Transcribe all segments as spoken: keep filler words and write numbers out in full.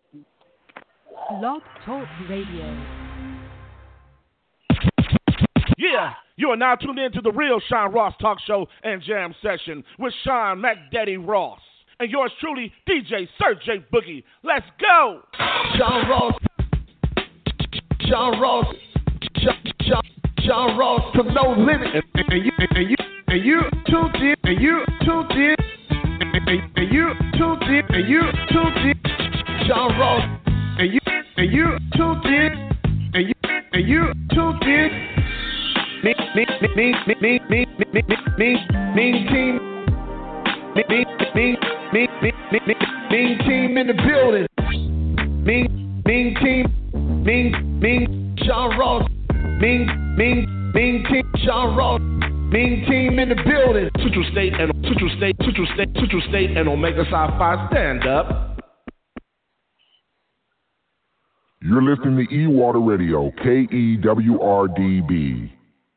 Blog Talk Radio. Yeah, you are now tuned in to the real Sean Ross Talk Show and Jam Session with Sean McDaddy Ross. And yours truly, D J Sir J Boogie. Let's go! Sean Ross. Sean Ross. Sean, Sean, Sean Ross to no limit. And, and you and you and you tuned in and you tuned in and, and, and you tuned in and you tuned in. Sean Ross and you and you tuned in and you and you tuned in. Me me me me me me me me me me mean team. Me me me me me me me mean team in the building. Mean mean team. Mean mean Sean Ross. Mean mean mean team. Sean Ross. Mean team in the building. Central State and Central State, Central State, Central State, and Omega Psi Phi stand up. You're listening to E-Water Radio, K E W R D B.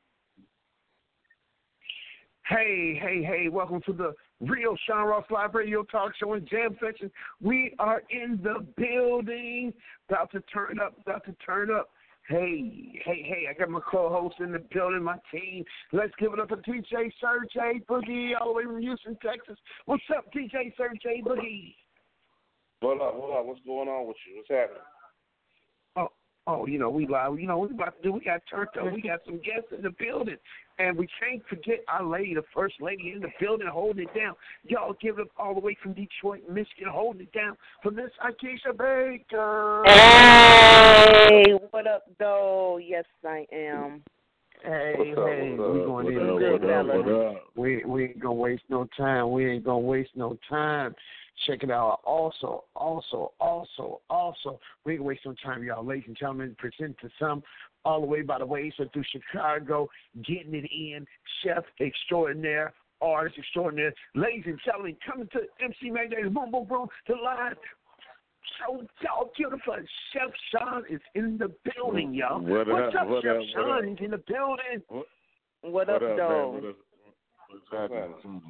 Hey, hey, hey, welcome to the real Sean Ross Live Radio Talk Show and Jam Session. We are in the building, about to turn up, about to turn up. Hey, hey, hey, I got my co-host in the building, my team. Let's give it up for D J Sir J Boogie, all the way from Houston, Texas. What's up, D J Sir J Boogie? Hold up, hold up. What's going on with you? What's happening? Oh, oh, you know, we live. You know, what we about to do, we got turned up. We got some guests in the building. And we can't forget our lady, the first lady in the building, holding it down. Y'all give it up all the way from Detroit, Michigan, holding it down for Miss Akeisha Baker. Hey, what up, though? Yes, I am. Hey, What's up, hey, what's we up, going what in up, good, what up, Bella. what up? We, we ain't going to waste no time. We ain't going to waste no time. Check it out. Also, also, also, also, we ain't gonna waste no time, y'all. Ladies and gentlemen, present to some all the way by the way, so through Chicago, getting it in, chef extraordinaire, artist extraordinaire. Ladies and gentlemen, coming to M C Magazine, boom, boom, boom, to live. So y'all beautiful. Chef Sean is in the building, y'all. What What's up, up, what Chef up, Sean? what up? He's in the building. What, What up, what up, though? man? What up? What's happening?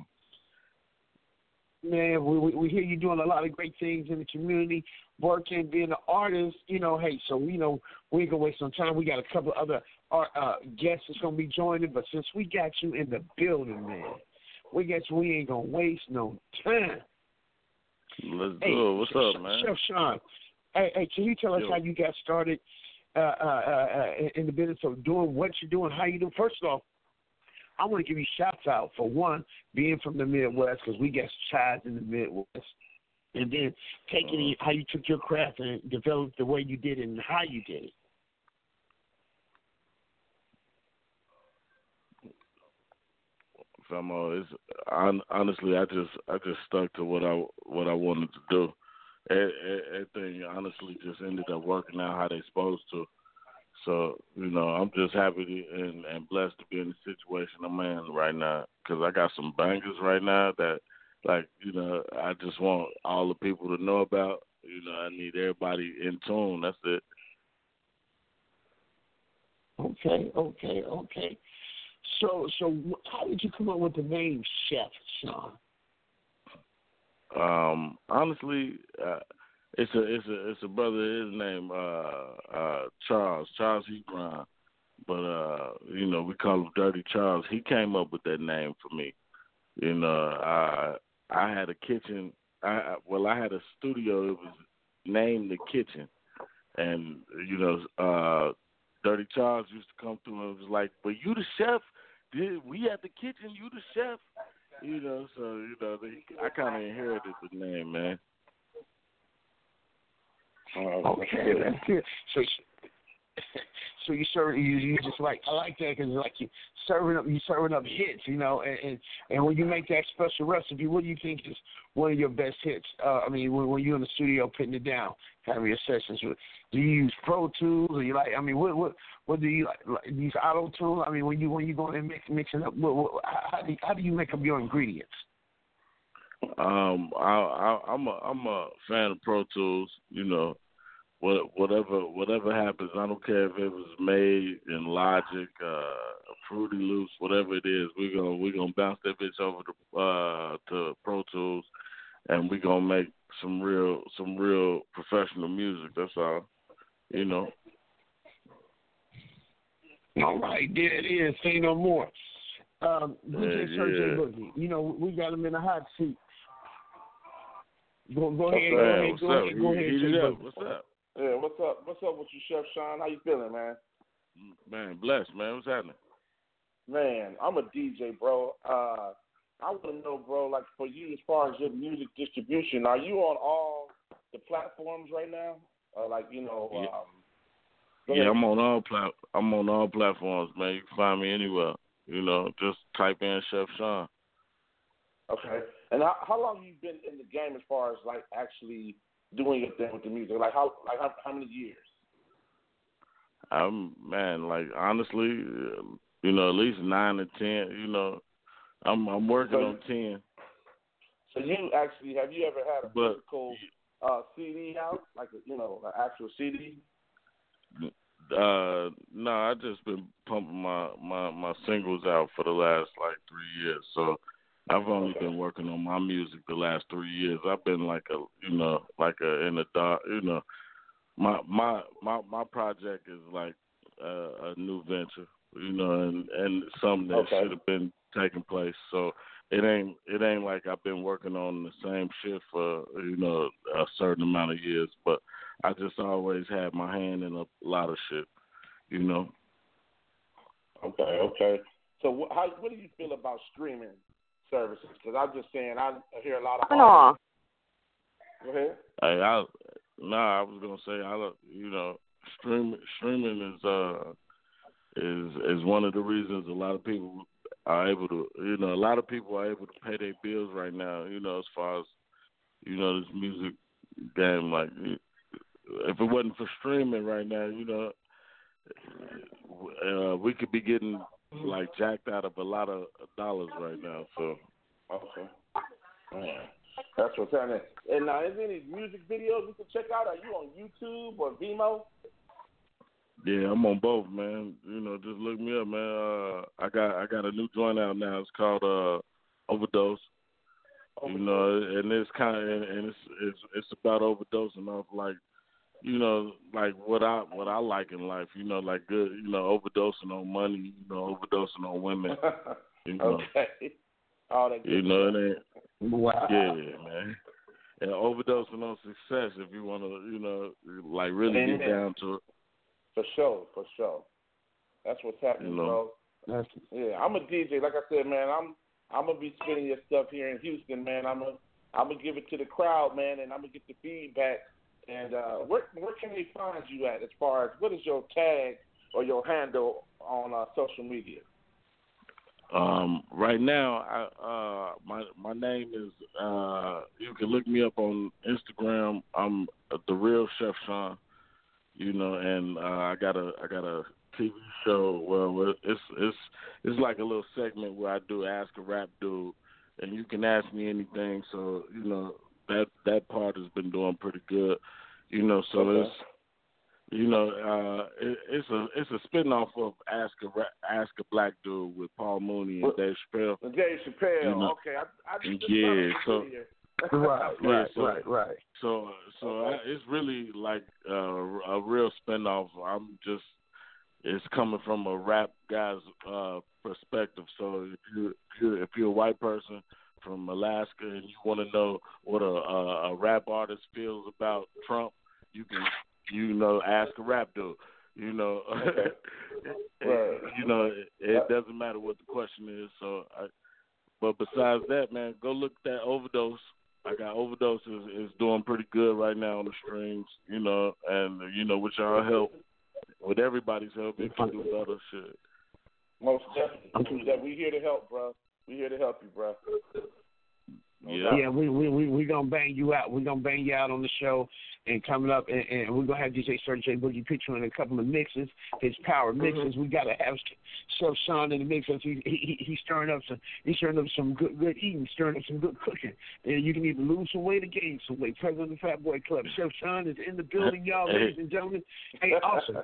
Man, we, we we hear you doing a lot of great things in the community, working, being an artist. You know, hey, so we know we ain't gonna waste no time. We got a couple other art, uh, guests that's gonna be joining, but since we got you in the building, man, we got you. We ain't gonna waste no time. Let's Hey, do it. What's Chef, up, man? Chef Sean, hey, hey, can you tell us Yo. how you got started uh, uh, uh, in the business of doing what you're doing? How you do? First off, I want to give you shouts out for one, being from the Midwest, because we got child in the Midwest, and then taking it, how you took your craft and developed the way you did it and how you did it. Famo, it's hon- honestly, I just I just stuck to what I what I wanted to do. E- e- Everything honestly just ended up working out how they supposed to. So, you know, I'm just happy to, and, and blessed to be in the situation I'm in right now, because I got some bangers right now that, like, you know, I just want all the people to know about. You know, I need everybody in tune. That's it. Okay, okay, okay. So, so how did you come up with the name Chef Sean? Um, honestly, uh, it's a it's a it's a brother. His name uh uh Charles Charles Hebron, but uh you know we call him Dirty Charles. He came up with that name for me. You know, I I had a kitchen. I well I had a studio. It was named The Kitchen, and you know uh Dirty Charles used to come through and was like, "But you the chef? Did we at the kitchen? You the chef?" You know, so you know I kind of inherited the name, man. Uh, Okay, that's good. So, so you serve you you just like I like that because like you serving up you serving up hits, you know, and, and and when you make that special recipe, what do you think is one of your best hits? Uh, I mean, when, when you're in the studio putting it down, having your sessions, with, do you use Pro Tools or you like? I mean, what what what do you like? like use Auto Tune? I mean, when you when you go and mix mixing up, what, what, how do you, how do you make up your ingredients? Um, I, I, I'm a I'm a fan of Pro Tools. You know, what, whatever whatever happens, I don't care if it was made in Logic, uh, Fruity Loops, whatever it is. We're gonna we're gonna bounce that bitch over to uh to Pro Tools, and we gonna make some real some real professional music. That's all, you know. All right, there it is. Say no more. Um, D J Yeah, Serge yeah. Boogie, you know, we got him in the hot seat. Go, go ahead, What's go up? ahead, What's go up? ahead, go ahead, Heat Jay it up. Boogie. What's up? Yeah, what's up? What's up with you, Chef Sean? How you feeling, man? Man, blessed, man. What's happening? Man, I'm a D J, bro. Uh, I want to know, bro, like for you as far as your music distribution, are you on all the platforms right now? Uh, like, you know, Yeah. um, go Yeah, ahead. I'm on all plat. I'm on all platforms, man. You can find me anywhere. You know, just type in Chef Sean. Okay. And how, how long you been in the game as far as like actually doing your thing with the music? Like how like how, how many years? I'm man, like honestly, uh, you know, at least nine to ten. You know, I'm I'm working So- on ten. So you actually have you ever had a But- physical uh, C D out, like a, you know, an actual C D? Uh, no, I just been pumping my, my, my singles out for the last like three years. So I've only Okay. been working on my music the last three years. I've been like a you know like a in the dark. You know, my my my my project is like uh, a new venture. You know, and and something that Okay. should have been taking place. So it ain't it ain't like I've been working on the same shit for you know a certain amount of years, but I just always had my hand in a lot of shit, you know. Okay, okay. So wh- how what do you feel about streaming services? Because I'm just saying I hear a lot of. Turn on. Go ahead. Hey, I nah, I was gonna say I you know streaming streaming is uh is is one of the reasons a lot of people are able to you know a lot of people are able to pay their bills right now. You know, as far as you know this music game, like if it wasn't for streaming right now, you know, uh, we could be getting like jacked out of a lot of dollars right now. So Okay. Man, that's what's happening. And now, is there any music videos we can check out? Are you on YouTube or Vimeo? yeah, I'm on both, man. You know, just look me up, man. Uh, I got I got a new joint out now. It's called uh, Overdose. You know, and it's kind of and, and it's it's it's about overdosing off like, you know, like what I what I like in life. You know, like good, you know, overdosing on money. You know, overdosing on women. You know, Okay. All that good you know, stuff. it ain't. Wow. Yeah, man. And overdosing on success if you want to, you know, like really Amen. get down to it. For sure, for sure. That's what's happening, You know. bro. That's, Yeah, I'm a D J. Like I said, man, I'm I'm gonna be spinning your stuff here in Houston, man. I'm gonna I'm gonna give it to the crowd, man, and I'm gonna get the feedback. And uh, where where can they find you at? As far as what is your tag or your handle on uh, social media? Um, right now, I, uh, my my name is. Uh, you can look me up on Instagram. I'm uh, the real Chef Sean. You know, and uh, I got a I got a T V show. Well, it's it's it's like a little segment where I do Ask a Rap Dude, and you can ask me anything. So you know that that part has been doing pretty good. You know, so Okay. it's. You know, uh, it, it's a it's a spinoff of Ask a Ra- Ask a Black Dude with Paul Mooney and Well, Dave Chappelle. Dave Chappelle. You know. Okay, I, I just Yeah, found so- it right, Yeah, right, so- right, right. So so Okay. I, it's really like uh, a real spinoff. I'm just it's coming from a rap guy's uh, perspective. So if you if you're, if you're a white person from Alaska and you want to know what a, a a rap artist feels about Trump, you can. You know, ask a rap dude. You know, Okay. it, Right. you know, it, it doesn't matter what the question is. So, I, but besides that, man, go look at that Overdose. I got Overdose is, is doing pretty good right now on the streams. You know, and you know, with y'all help, with everybody's help, it can do better shit. Most definitely. That we here to help, bro. We here to help you, bro. Yeah. Yeah, we we we we gonna bang you out. We're gonna bang you out on the show, and coming up, and, and we're gonna have D J Serge Boogie put you in a couple of mixes, his power mixes. We gotta have Chef Sean in the mix. He, he he's stirring up some he's stirring up some good good eating, stirring up some good cooking. And you can either lose some weight or gain some weight. President of the Fat Boy Club, Chef Sean is in the building, y'all, Hey. ladies and gentlemen. Hey, awesome.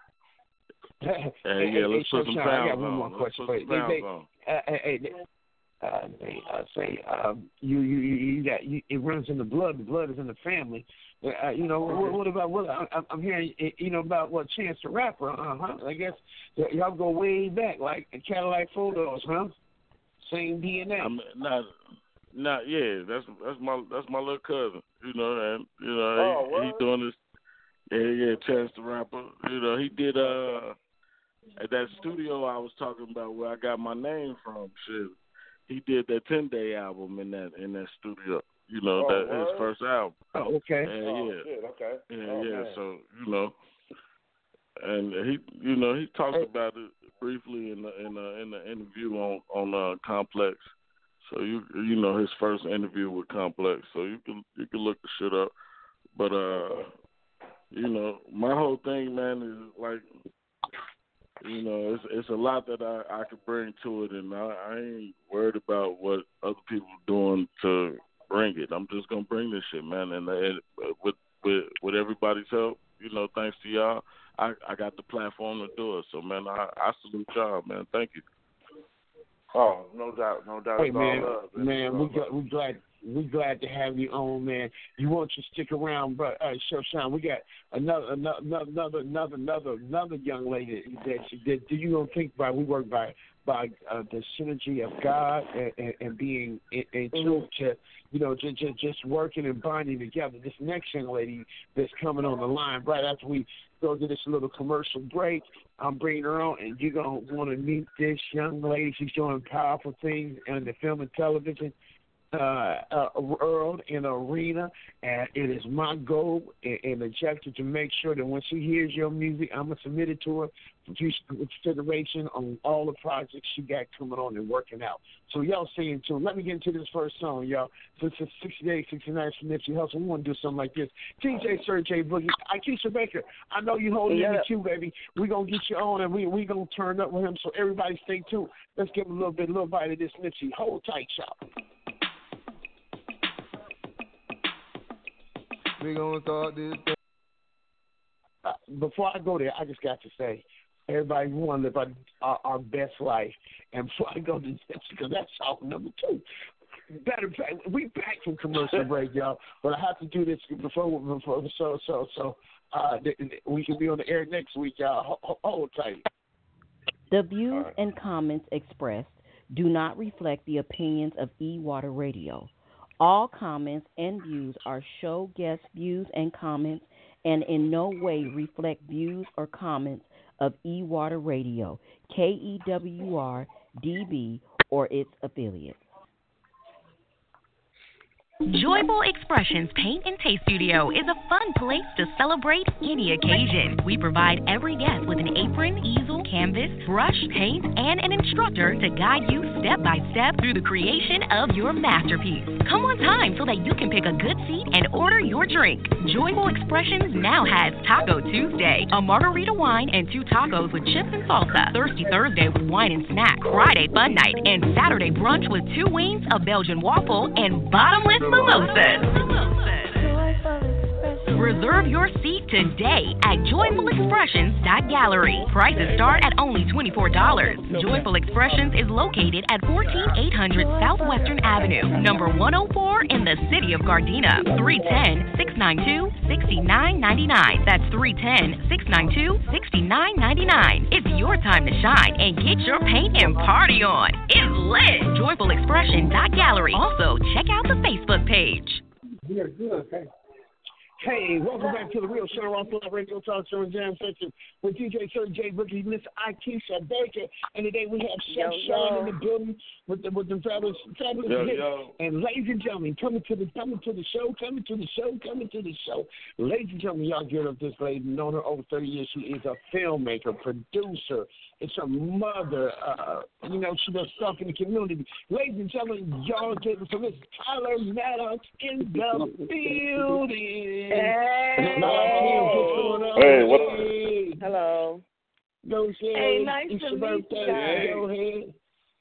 Hey, yeah, let's Chef put some Sean, I got pounds one more on. Let's question put for some you. They, pounds they, on. uh, hey, hey, uh, they uh, say um, you you you, you got you, it runs in the blood. The blood is in the family. Uh, you know, what, what about what I, I'm hearing? You know about what Chance the Rapper? Uh huh. I guess y'all go way back, like Cadillac Photos, huh? Same D N A. I'm not, not yeah. That's that's my that's my little cousin. You know, and you know Oh, he, he doing this. Yeah, yeah. Chance the Rapper. You know, he did uh at that studio I was talking about where I got my name from. Shit, he did that ten day album in that in that studio. You know, oh, that what? his first album. Oh, okay. And, Oh, yeah, shit, okay. yeah, Oh, yeah. man. So you know, and he, you know, he talked Hey. about it briefly in the in the in the interview on on uh, Complex. So you you know his first interview with Complex. So you can you can look the shit up. But uh, you know, my whole thing, man, is like, you know, it's it's a lot that I I could bring to it, and I, I ain't worried about what other people doing to bring it. I'm just gonna bring this shit, man, and, and with with with everybody's help, you know, thanks to y'all, I, I got the platform to do it. So, man, I, I salute y'all, man. Thank you. Oh, no doubt, no doubt. Hey It's man, all love. It's man, all we love. got we glad we glad to have you on, man. You want to stick around, but uh, Chef Sean, we got another another another another another another young lady that that do you don't think by we work by by uh, the synergy of God and, and, and being in, in tune to, you know, just, just just working and binding together. This next young lady that's coming on the line right after we go to this little commercial break, I'm bringing her on, and you're going to want to meet this young lady. She's doing powerful things in the film and television uh, uh, world, in the arena, and it is my goal and, and objective to make sure that when she hears your music, I'm going to submit it to her for future consideration on all the projects she got coming on and working out. So y'all stay in tune. Let me get into this first song, y'all. Since it's sixty days, sixty nights from Nipsey Hussle, we want to do something like this. D J Sir J Boogie, Keisha Baker, I know you holding Yeah. in the queue, baby. We're going to get you on, and we we going to turn up with him, so everybody stay tuned. Let's give him a little bit, a little bite of this Nipsey. Hold tight, y'all. We gonna start this thing. Uh, before I go there, I just got to say, everybody, we want to live our, our, our best life. And before I go to this, because that's song number two. Better, we back from commercial break, y'all. But I have to do this before, before so so so uh, we can be on the air next week, y'all. Hold, hold tight. The views and comments expressed do not reflect the opinions of E-Water Radio. All comments and views are show guest views and comments and in no way reflect views or comments of E-Water Radio, K E W R D B, or its affiliates. Joyful Expressions Paint and Taste Studio is a fun place to celebrate any occasion. We provide every guest with an apron, easel, canvas, brush, paint, and an instructor to guide you step by step through the creation of your masterpiece. Come on time so that you can pick a good seat and order your drink. Joyful Expressions now has Taco Tuesday, a margarita wine and two tacos with chips and salsa. Thirsty Thursday with wine and snack. Friday Fun Night and Saturday brunch with two wings, a Belgian waffle, and bottomless mimosas. Reserve your seat today at joyful expressions dot gallery. Prices start at only twenty-four dollars. Joyful Expressions is located at fourteen eight hundred Southwestern Avenue, number one oh four in the city of Gardena. three one zero, six nine two, six nine nine nine. That's three one zero, six nine two, six nine nine nine. It's your time to shine and get your paint and party on. It's lit. joyful expression dot gallery. Also, check out the Facebook page. Yeah, good. Okay. Hey, welcome back to the Real Show on Fly Radio Talk Show and Jam Session with D J Sir J Boogie, Miss Keisha Baker, and today we have Chef Sean in the building with the with the fabulous fabulous Yo, hits. yo. And ladies and gentlemen, coming to the coming to the show, coming to the show, coming to the show. Ladies and gentlemen, y'all get up this lady, known her over thirty years. She is a filmmaker, producer. It's a mother. Uh, you know, she does stuff in the community. Ladies and gentlemen, y'all get it from Miss Tyler Maddox in the building. Hey. Hey, what up? Hey. Hello. Go ahead. Hey, nice it's to your meet birthday. you guys. Go ahead.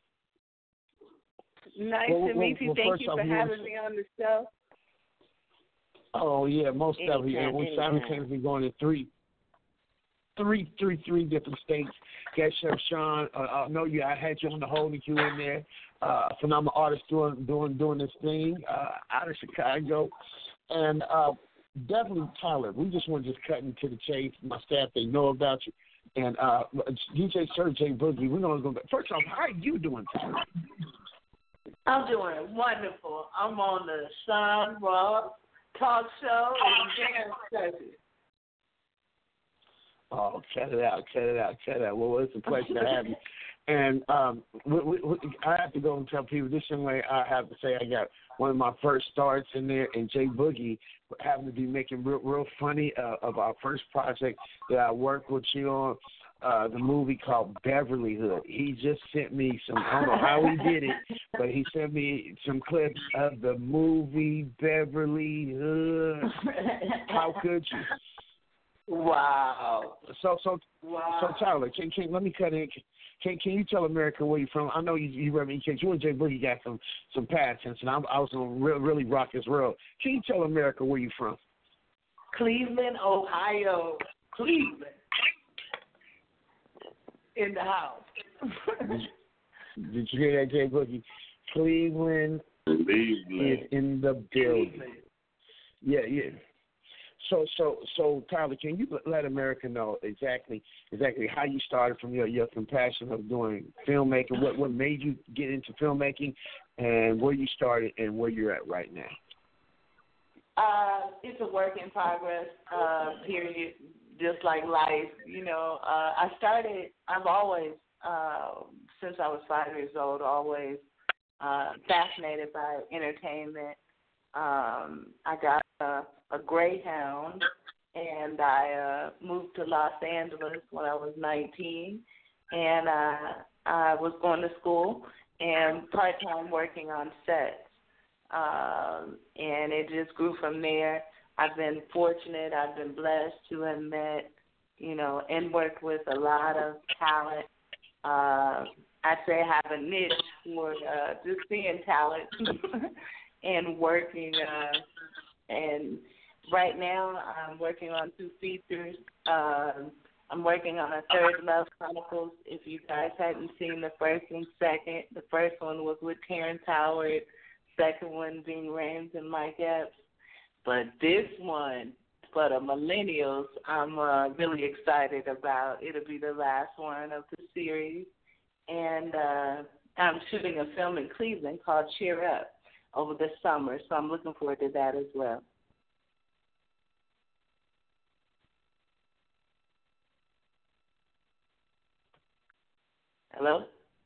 Nice Well, to well, meet you. well, Thank first you off, for we having want to- me on the show. Oh, yeah, most definitely. Anytime, And we anytime. simultaneously going to three. three, three, three different states. Guest Chef Sean, uh, I know you. I had you on the holding you in there. Uh, phenomenal artist doing doing doing this thing uh, out of Chicago, and uh, definitely Tyler. We just want to just cut into the chase. My staff, they know about you, and uh, D J Sir J Boogie. We're gonna go back. First off, how are you doing, Tyler? I'm doing wonderful. I'm on the Sean Ross Talk Show and Dance Session. Oh, cut it out, cut it out, cut it out. Well, it's a pleasure to have you. And um, we, we, we, I have to go and tell people this young way. I have to say I got one of my first starts in there, and Jay Boogie happened to be making real, real funny uh, of our first project that I worked with you on, uh, the movie called Beverly Hood. He just sent me some, I don't know how he did it, but he sent me some clips of the movie Beverly Hood. How could you? Wow. So, so, wow. so Tyler, can, can, let me cut in. Can Can you tell America where you're from? I know you you read me because you and Jay Boogie got some some past tense, and I, I was gonna re- really rock this world. Can you tell America where you're from? Cleveland, Ohio. Cleveland. In the house. did, did you hear that, Jay Boogie? Cleveland, Cleveland is in the building. Cleveland. Yeah, yeah. So, so, so, Tyler, can you let America know exactly, exactly how you started from your, your compassion of doing filmmaking? What, what made you get into filmmaking, and where you started and where you're at right now? Uh, it's a work in progress. Uh, period. Just like life, you know. Uh, I started. I've always, uh, since I was five years old, always uh, fascinated by entertainment. Um, I got a, a Greyhound, and I uh, moved to Los Angeles when I was nineteen, and uh, I was going to school and part-time working on sets, um, and it just grew from there. I've been fortunate, I've been blessed to have met, you know, and worked with a lot of talent. Uh, I'd say I have a niche for uh, just seeing talent and working, uh, and right now I'm working on two features. Um, I'm working on a third Love Chronicles. If you guys hadn't seen the first and second, the first one was with Terrence Howard, second one being Rames and Mike Epps. But this one, for the millennials, I'm uh, really excited about. It'll be the last one of the series. And uh, I'm shooting a film in Cleveland called Cheer Up over the summer, so I'm looking forward to that as well. Hello?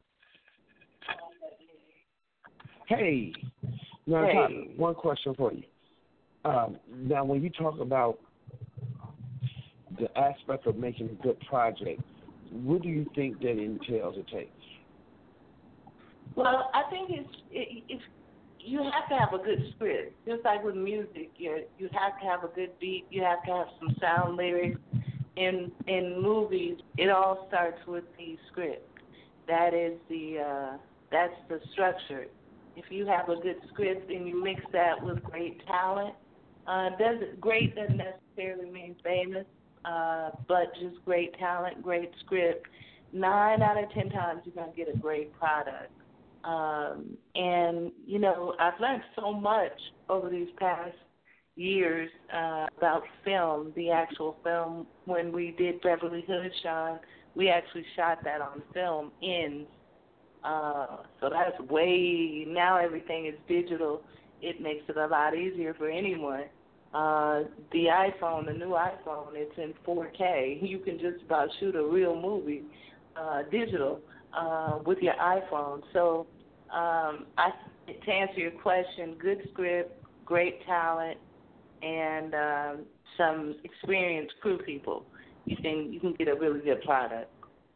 Hey. Now, hey. Tyler, one question for you. Um, now, when you talk about the aspect of making a good project, what do you think that entails or takes? Well, I think it's it, it's you have to have a good script. Just like with music, you you have to have a good beat. You have to have some sound lyrics. In in movies, it all starts with the script. That is the uh, that's the structure. If you have a good script and you mix that with great talent, uh, doesn't great doesn't necessarily mean famous, uh, but just great talent, great script. Nine out of ten times you're gonna get a great product. Um, and you know, I've learned so much over these past years uh, about film, the actual film. When we did Beverly Hood, Sean, we actually shot that on film in. Uh, so that's way, now everything is digital. It makes it a lot easier for anyone. Uh, the iPhone, the new iPhone, it's in four K. You can just about shoot a real movie uh, digital uh, with your iPhone. So um, I, to answer your question, good script, great talent, and um, some experienced crew people, you can you can get a really good product.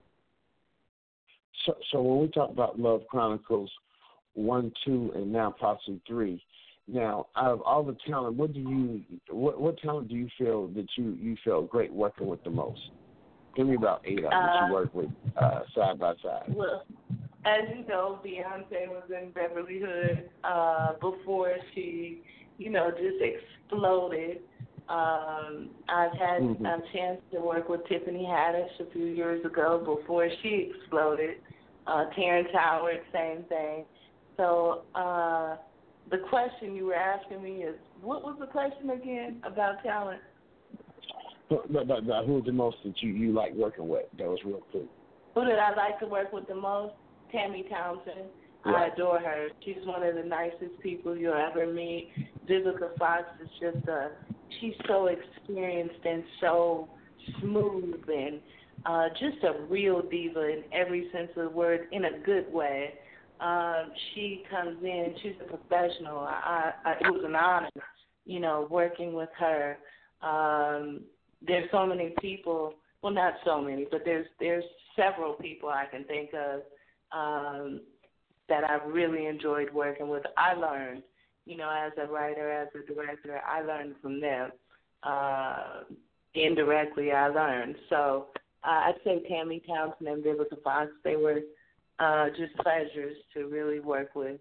So, so when we talk about Love Chronicles one, two, and now possibly three, now out of all the talent, what do you what what talent do you feel that you, you felt great working with the most? Give me about eight of them that uh, you work with uh, side by side. Well, as you know, Beyonce was in Beverly Hood uh, before she, you know, just exploded. Um, I've had Mm-hmm. a chance to work with Tiffany Haddish a few years ago before she exploded. Uh, Terrence Howard, same thing. So uh, the question you were asking me is, what was the question again about talent? But, but, but, but who's the most that you, you like working with? That was real cool. Who did I like to work with the most? Tammy Townsend. Right. I adore her. She's one of the nicest people you'll ever meet. Vivica Fox is just a, she's so experienced and so smooth and uh, just a real diva in every sense of the word, in a good way. Um, she comes in, she's a professional. I, I, it was an honor, you know, working with her. Um, there's so many people, well, not so many, but there's there's several people I can think of um, that I've really enjoyed working with. I learned, you know, as a writer, as a director, I learned from them. Uh, indirectly, I learned. So uh, I'd say Tammy Townsend and Vivica Fox, they were uh, just pleasures to really work with.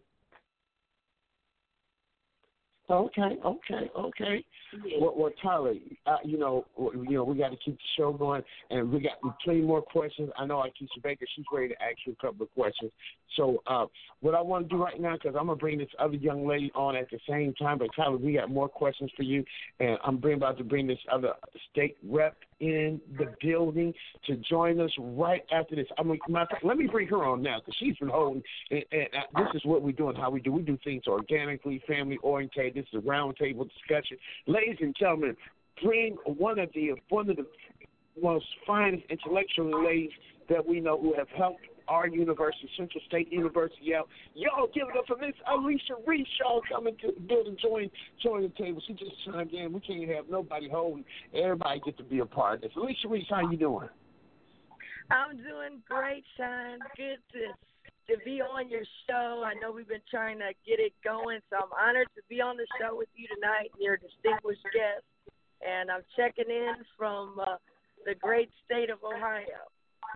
Okay, okay, okay. Yeah. Well, well, Tyler, uh, you know, you know, we got to keep the show going, and we got plenty more questions. I know Akeisha Baker, she's ready to ask you a couple of questions. So, uh, what I want to do right now, because I'm gonna bring this other young lady on at the same time, but Tyler, we got more questions for you, and I'm bring, about to bring this other state rep in the building to join us right after this. I mean, matter of fact, let me bring her on now, because she's been holding, and, and uh, this is what we do and how we do. We do things organically, family oriented. This is a roundtable discussion. Ladies and gentlemen, bring one of the one of the most finest intellectual ladies that we know who have helped our university, Central State University, out. Y'all give it up for Miss Alicia Reese. Y'all coming to the building, join, join the table. She just chimed in. We can't have nobody holding. Everybody get to be a part of this. Alicia Reese, how you doing? I'm doing great, Sean. Good to to be on your show. I know we've been trying to get it going, so I'm honored to be on the show with you tonight and your distinguished guest. And I'm checking in from uh, the great state of Ohio.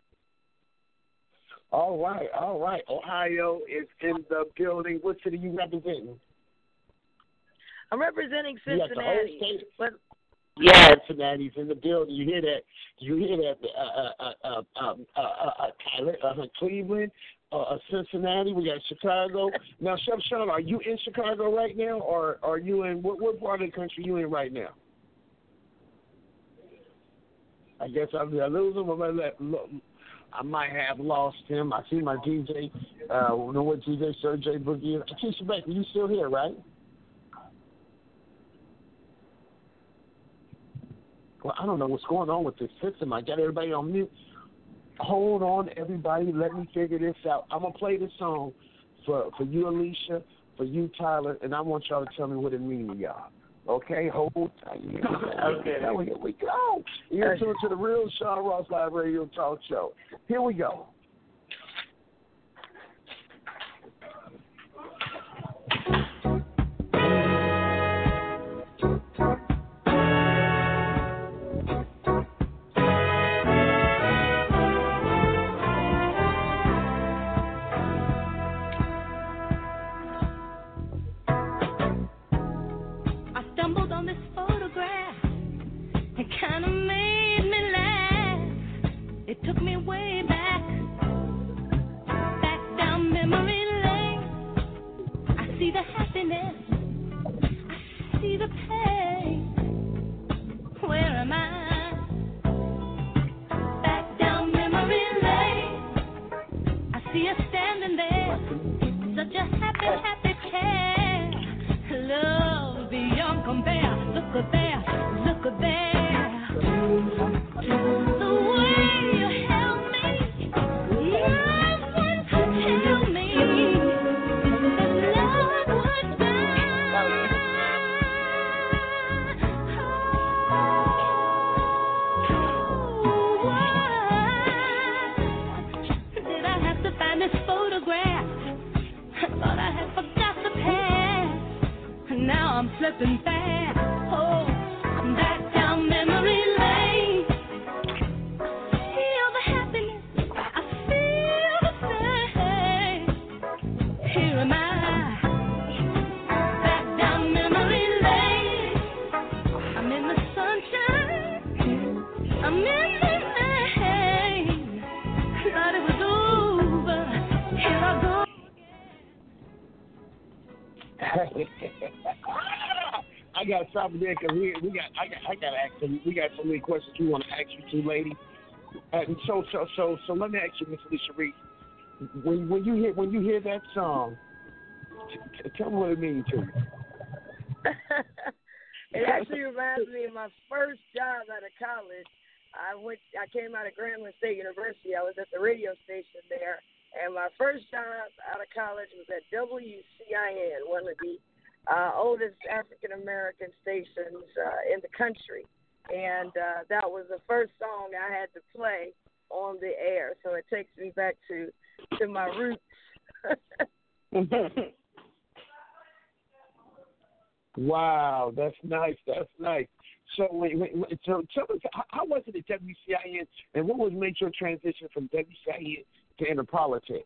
All right, all right. Ohio is in the building. What city you representing? I'm representing You got the whole Cincinnati. state. But Yes, Cincinnati's in the building. You hear that? You hear that? Uh, uh, uh, uh, uh, uh, Tyler, uh, Cleveland, uh, Cincinnati. We got Chicago. Now, Chef Sean, are you in Chicago right now, or are you in what, what part of the country are you in right now? I guess I'm I lose him. I might, let, I might have lost him. I see my D J. Uh, know what D J Sergey Boogie is. Akeisha Baker, you still here, right? Well, I don't know what's going on with this system. I got everybody on mute. Hold on, everybody. Let me figure this out. I'm going to play this song for, for you, Alicia, for you, Tyler, and I want y'all to tell me what it means to y'all. Okay? Hold tight. Okay. Here we go. You're tuned to the Real Sean Ross Live Radio Talk Show. Here we go. I'm in the I miss his name. Thought it was over. Here I go. I got to stop there because we we got I got I got to ask them. We got so many questions we want to ask you two ladies. And so so so so let me ask you, Miss Alicia Reese, when when you hear when you hear that song, t- t- tell me what it means to you. It actually reminds me of my first job out of college. I went. I came out of Grambling State University. I was at the radio station there, and my first job out of college was at W C I N, one of the uh, oldest African American stations uh, in the country. And uh, that was the first song I had to play on the air. So it takes me back to to my roots. Wow, that's nice. That's nice. So, wait, wait, wait, so tell us, how, how was it at W C I N, and what was made your transition from W C I N to enter politics?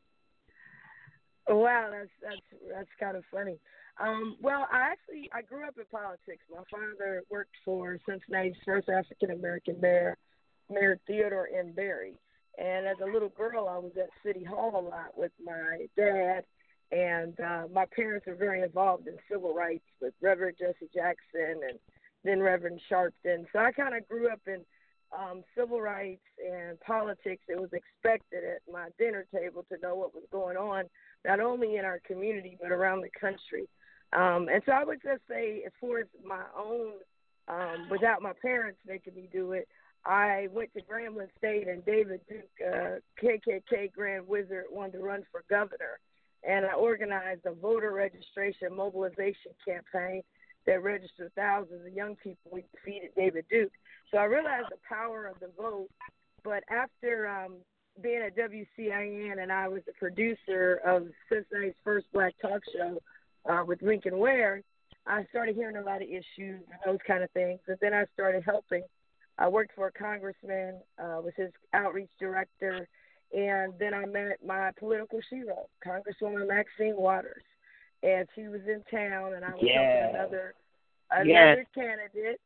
Wow, that's that's that's kind of funny. Um, well, I actually I grew up in politics. My father worked for Cincinnati's first African American mayor, Mayor Theodore M. Berry. And as a little girl, I was at City Hall a lot with my dad, and uh, my parents were very involved in civil rights with Reverend Jesse Jackson and then Reverend Sharpton. So I kind of grew up in um, civil rights and politics. It was expected at my dinner table to know what was going on, not only in our community but around the country. Um, and so I would just say, as far as my own, um, without my parents making me do it, I went to Grambling State, and David Duke, uh, K K K Grand Wizard, wanted to run for governor. And I organized a voter registration mobilization campaign that registered thousands of young people. We defeated David Duke. So I realized the power of the vote. But after um, being at W C I N, and I was the producer of Cincinnati's first black talk show uh, with Lincoln Ware, I started hearing a lot of issues and those kind of things. And then I started helping. I worked for a congressman, uh, was his outreach director, and then I met my political hero, Congresswoman Maxine Waters. And she was in town, and I was yes. helping another another yes. candidate,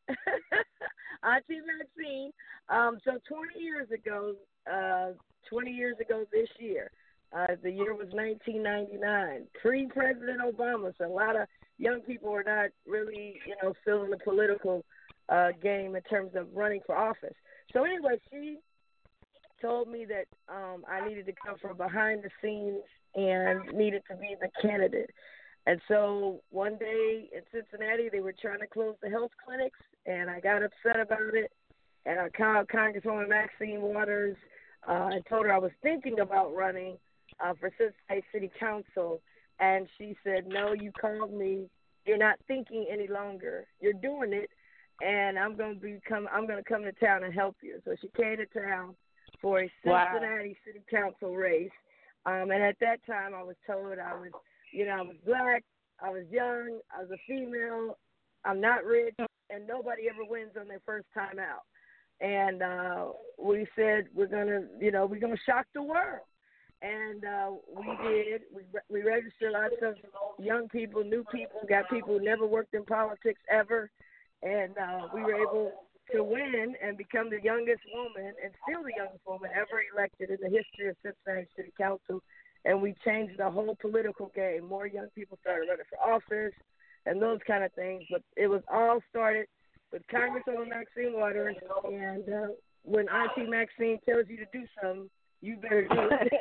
Auntie Maxine. Um, so twenty years ago, uh, twenty years ago this year, uh, the year was nineteen ninety-nine, pre-President Obama. So a lot of young people were not really, you know, feeling the political uh, game in terms of running for office. So anyway, she told me that um, I needed to come from behind the scenes and needed to be the candidate. And so one day in Cincinnati, they were trying to close the health clinics, and I got upset about it. And I called Congresswoman Maxine Waters uh, and told her I was thinking about running uh, for Cincinnati City Council. And she said, no, you called me. You're not thinking any longer. You're doing it, and I'm going to be come. I'm going to come to town and help you. So she came to town for a Cincinnati wow. City Council race. Um, and at that time, I was told I was, you know, I was black, I was young, I was a female, I'm not rich, and nobody ever wins on their first time out. And uh, we said we're gonna, you know, we're gonna shock the world, and uh, we did. We we registered lots of young people, new people, got people who never worked in politics ever, and uh, we were able to win and become the youngest woman, and still the youngest woman ever elected in the history of Cincinnati City Council. And we changed the whole political game. More young people started running for office and those kind of things. But it was all started with Congresswoman Maxine Waters. And uh, when Auntie Maxine tells you to do something, you better do it.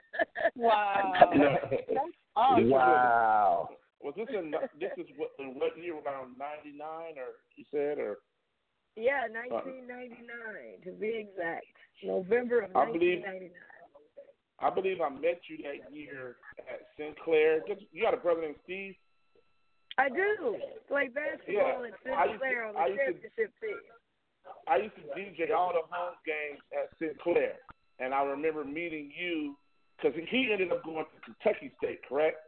Wow. Awesome. Wow. Was this in this is what in what year, around ninety-nine, or you said, or? Yeah, nineteen ninety-nine to be exact. November of I believe, nineteen ninety-nine. I believe I met you that year at Sinclair. You got a brother named Steve? I do. Play basketball yeah. at Sinclair on the championship team. I used to D J all the home games at Sinclair, and I remember meeting you because he ended up going to Kentucky State, correct?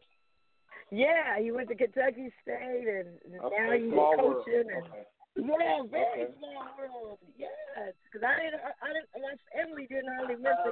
Yeah, he went to Kentucky State, and okay, now he's small coaching. World. And, okay. Yeah, very okay. small world. Yes, because I didn't. I didn't. My family didn't only miss the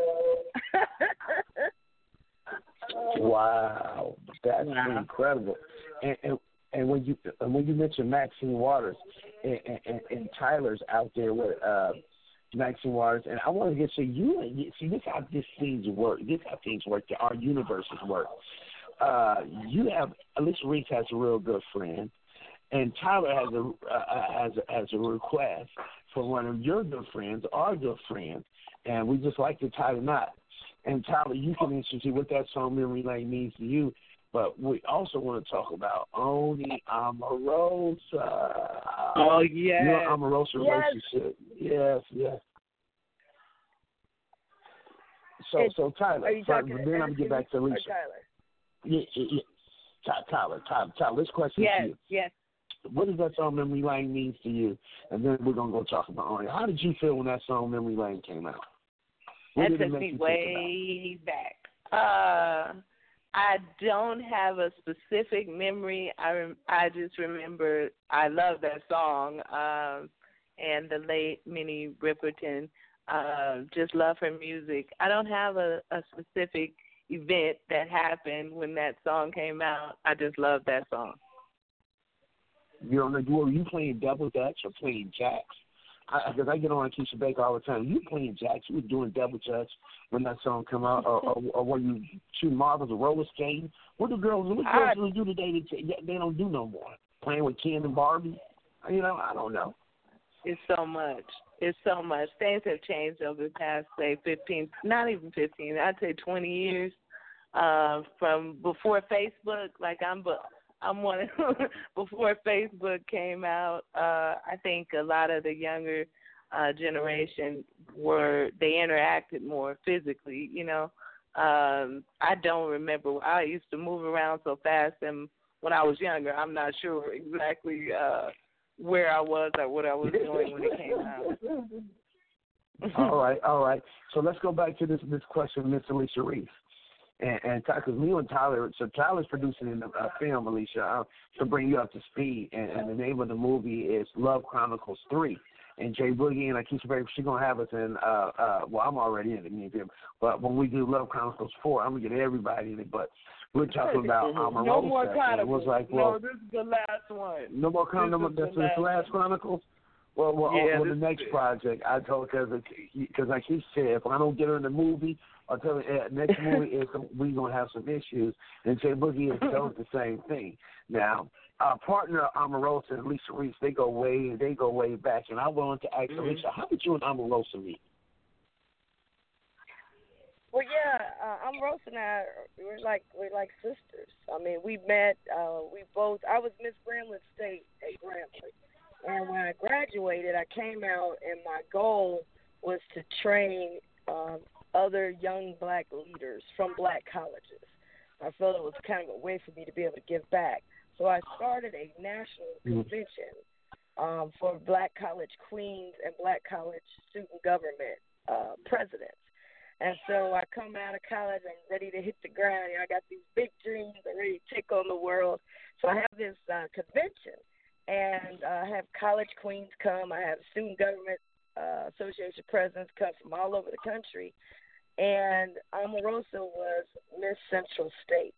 game. Wow, that's wow. incredible. And, and and when you and when you mentioned Maxine Waters, and, and, and Tyler's out there with uh, Nights and Waters, and I want to get to you. you- See, this how this things work. This how things work. Our universes work. Uh, you have Alicia Reese has a real good friend, and Tyler has a uh, has a, has a request for one of your good friends, our good friend, and we just like to tie the knot. And Tyler, you can introduce what that song "Memory Lane" means to you. But we also want to talk about Oni Omarosa. Oh, yes. Your Omarosa Yes. relationship. Yes, yes. So, It's- so Tyler, Are you so- talking then to I'm going to get back to or Alicia. Tyler? Yeah, yeah, yeah. Ty- Tyler, Tyler, Tyler, this question Yes, to you. yes. What does that song "Memory Lane" means to you? And then we're going to go talk about Oni. How did you feel when that song "Memory Lane" came out? What That did it took make me you think way back. Uh, I don't have a specific memory. I rem- I just remember I love that song. Um, and the late Minnie Riperton. Uh, just love her music. I don't have a, a specific event that happened when that song came out. I just love that song. You don't know, were you playing double dutch or playing jacks? Because I, I get on Keisha Baker all the time. You playing jacks? You were doing double dutch when that song come out, or, or, or were you shooting marbles or roller skating? What do girls? What girls I- really do today? That they don't do no more. Playing with Ken and Barbie. You know, I don't know. It's so much. It's so much. Things have changed over the past, say, fifteen, not even fifteen, I'd say twenty years. Uh, from before Facebook, like I'm, bu- I'm one of, before Facebook came out, uh, I think a lot of the younger uh, generation were, they interacted more physically, you know. Um, I don't remember. I used to move around so fast, and when I was younger, I'm not sure exactly uh, where I was or what I was doing when it came out. all right, all right. So let's go back to this this question, Miss Alicia Reese. And, and because me and Tyler, so Tyler's producing in a uh, film, Alicia, uh, to bring you up to speed. And, and the name of the movie is Love Chronicles three. And Jay Boogie and Akeisha Baker, she's going to have us in, uh, uh, well, I'm already in it, me and him. But when we do Love Chronicles four, I'm going to get everybody in it. But we're talking about Omarosa. No more and Chronicles. it was like, well, no, this is the last one. no more Chronicles. That's the last, last Chronicles. Well, well, Yeah, on, on the this next is it. project, I told because because like he said, if I don't get her in the movie, I'll tell her uh, next movie is we gonna have some issues. And Jay Boogie has told the same thing. Now, our partner Omarosa and Lisa Reese, they go way they go way back. And I wanted to ask Mm-hmm. Alicia, how did you and Omarosa meet? Well, yeah, uh, I'm Rose and I. We're like we're like sisters. I mean, we met. Uh, we both. I was Miss Grambling State at Grambling, and when I graduated, I came out, and my goal was to train um, other young black leaders from black colleges. I felt it was kind of a way for me to be able to give back. So I started a national convention um, for black college queens and black college student government uh, presidents. And so I come out of college, I'm ready to hit the ground. You know, I got these big dreams, I'm ready to take on the world. So I have this uh, convention, and uh, I have college queens come. I have student government uh, association presidents come from all over the country. And Omarosa was Miss Central State.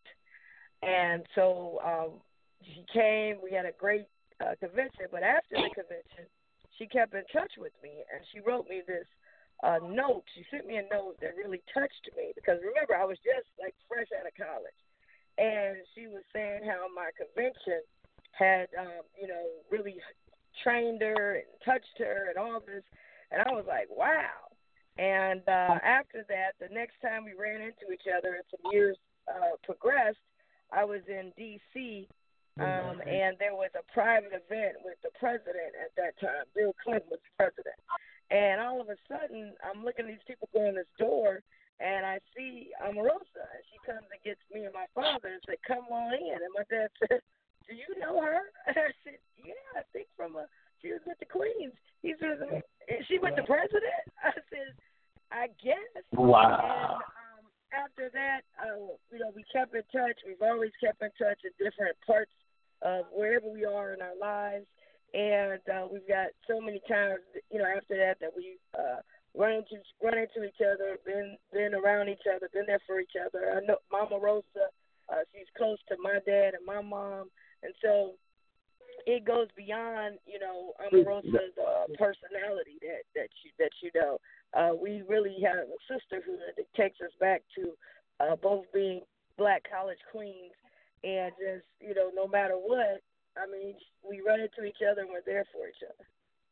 And so um, she came, we had a great uh, convention, but after the convention, she kept in touch with me, and she wrote me this a note. She sent me a note that really touched me because remember I was just like fresh out of college, and she was saying how my convention had um, you know really trained her and touched her and all this, and I was like wow. And uh, after that, the next time we ran into each other as some years uh, progressed, I was in D C um, and there was a private event with the president at that time. Bill Clinton was president. And all of a sudden, I'm looking at these people go in this door, and I see Omarosa. And she comes and gets me and my father and said, come on in. And my dad said, do you know her? And I said, yeah, I think from a, she was with the Queens. He says, is she with the president? I said, I guess. Wow. And um, after that, uh, you know, we kept in touch. We've always kept in touch in different parts of wherever we are in our lives. And uh, we've got so many times, you know, after that that we uh, run into run into each other, been been around each other, been there for each other. I know Mama Rosa, uh, she's close to my dad and my mom, and so it goes beyond, you know, Omarosa's uh, personality that that you that you know. Uh, we really have a sisterhood that takes us back to uh, both being black college queens and just, you know, no matter what, I mean, we run into each other and we're there for each other.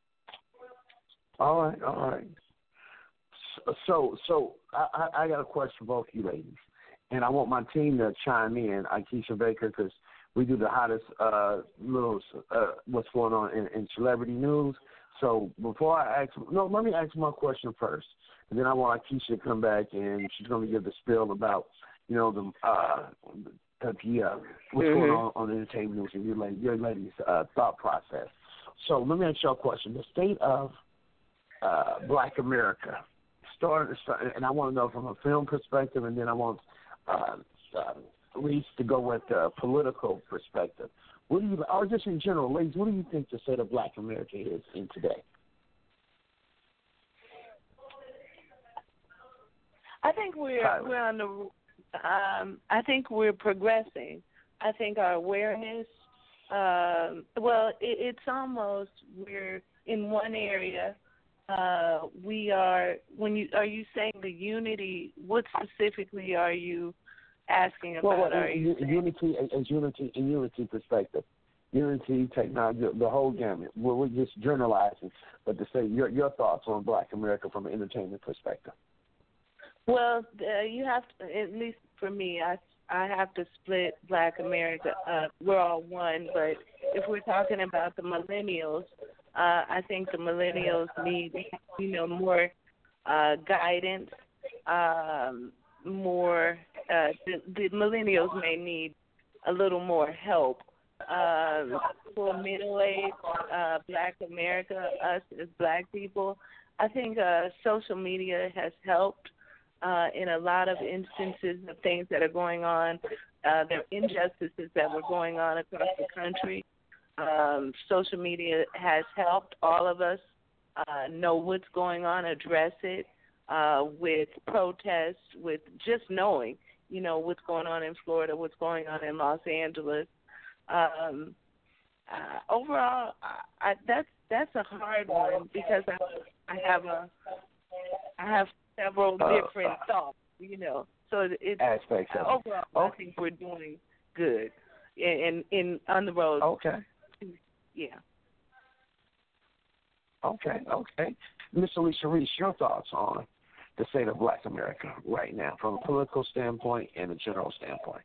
All right, all right. So, so I, I got a question for both you ladies, and I want my team to chime in, Akeisha Baker, because we do the hottest uh, little uh, what's going on in, in celebrity news. So before I ask, no, let me ask my question first, and then I want Akeisha to come back and she's going to give the spiel about, you know, the uh, the, the uh, what's Mm-hmm. going on on the entertainment news and your lady, your lady's uh, thought process. So let me ask y'all a question: the state of uh, Black America. Start, and I want to know from a film perspective, and then I want uh, uh, Reese to go with a political perspective. What do you, or just in general, ladies, what do you think the state of Black America is in today? I think we're Tyler. we're on the. Um, I think we're progressing. I think our awareness. Um, well, it, it's almost we're in one area. Uh, we are when you are you saying the unity? What specifically are you asking about? Well, well are in, you in unity, as unity, in unity perspective, unity, technology, the whole gamut. We're, we're just generalizing, but to say your your thoughts on Black America from an entertainment perspective. Well, uh, you have to, at least for me, I I have to split Black America up. We're all one, but if we're talking about the millennials, uh, I think the millennials need, you know, more uh, guidance, um, more. Uh, the, the millennials may need a little more help. Um, for middle-aged uh, Black America, us as Black people, I think uh, social media has helped. Uh, in a lot of instances of things that are going on, uh, there are injustices that were going on across the country. Um, social media has helped all of us uh, know what's going on, address it uh, with protests, with just knowing, you know, what's going on in Florida, what's going on in Los Angeles. Um, uh, overall, I, I, that's that's a hard one because I, I have a I have several different uh, thoughts, you know. So it's aspects of overall, it. Okay. I think we're doing good in in on the road. Okay. Yeah. Okay. Okay. Miss Alicia Reese, your thoughts on the state of Black America right now, from a political standpoint and a general standpoint?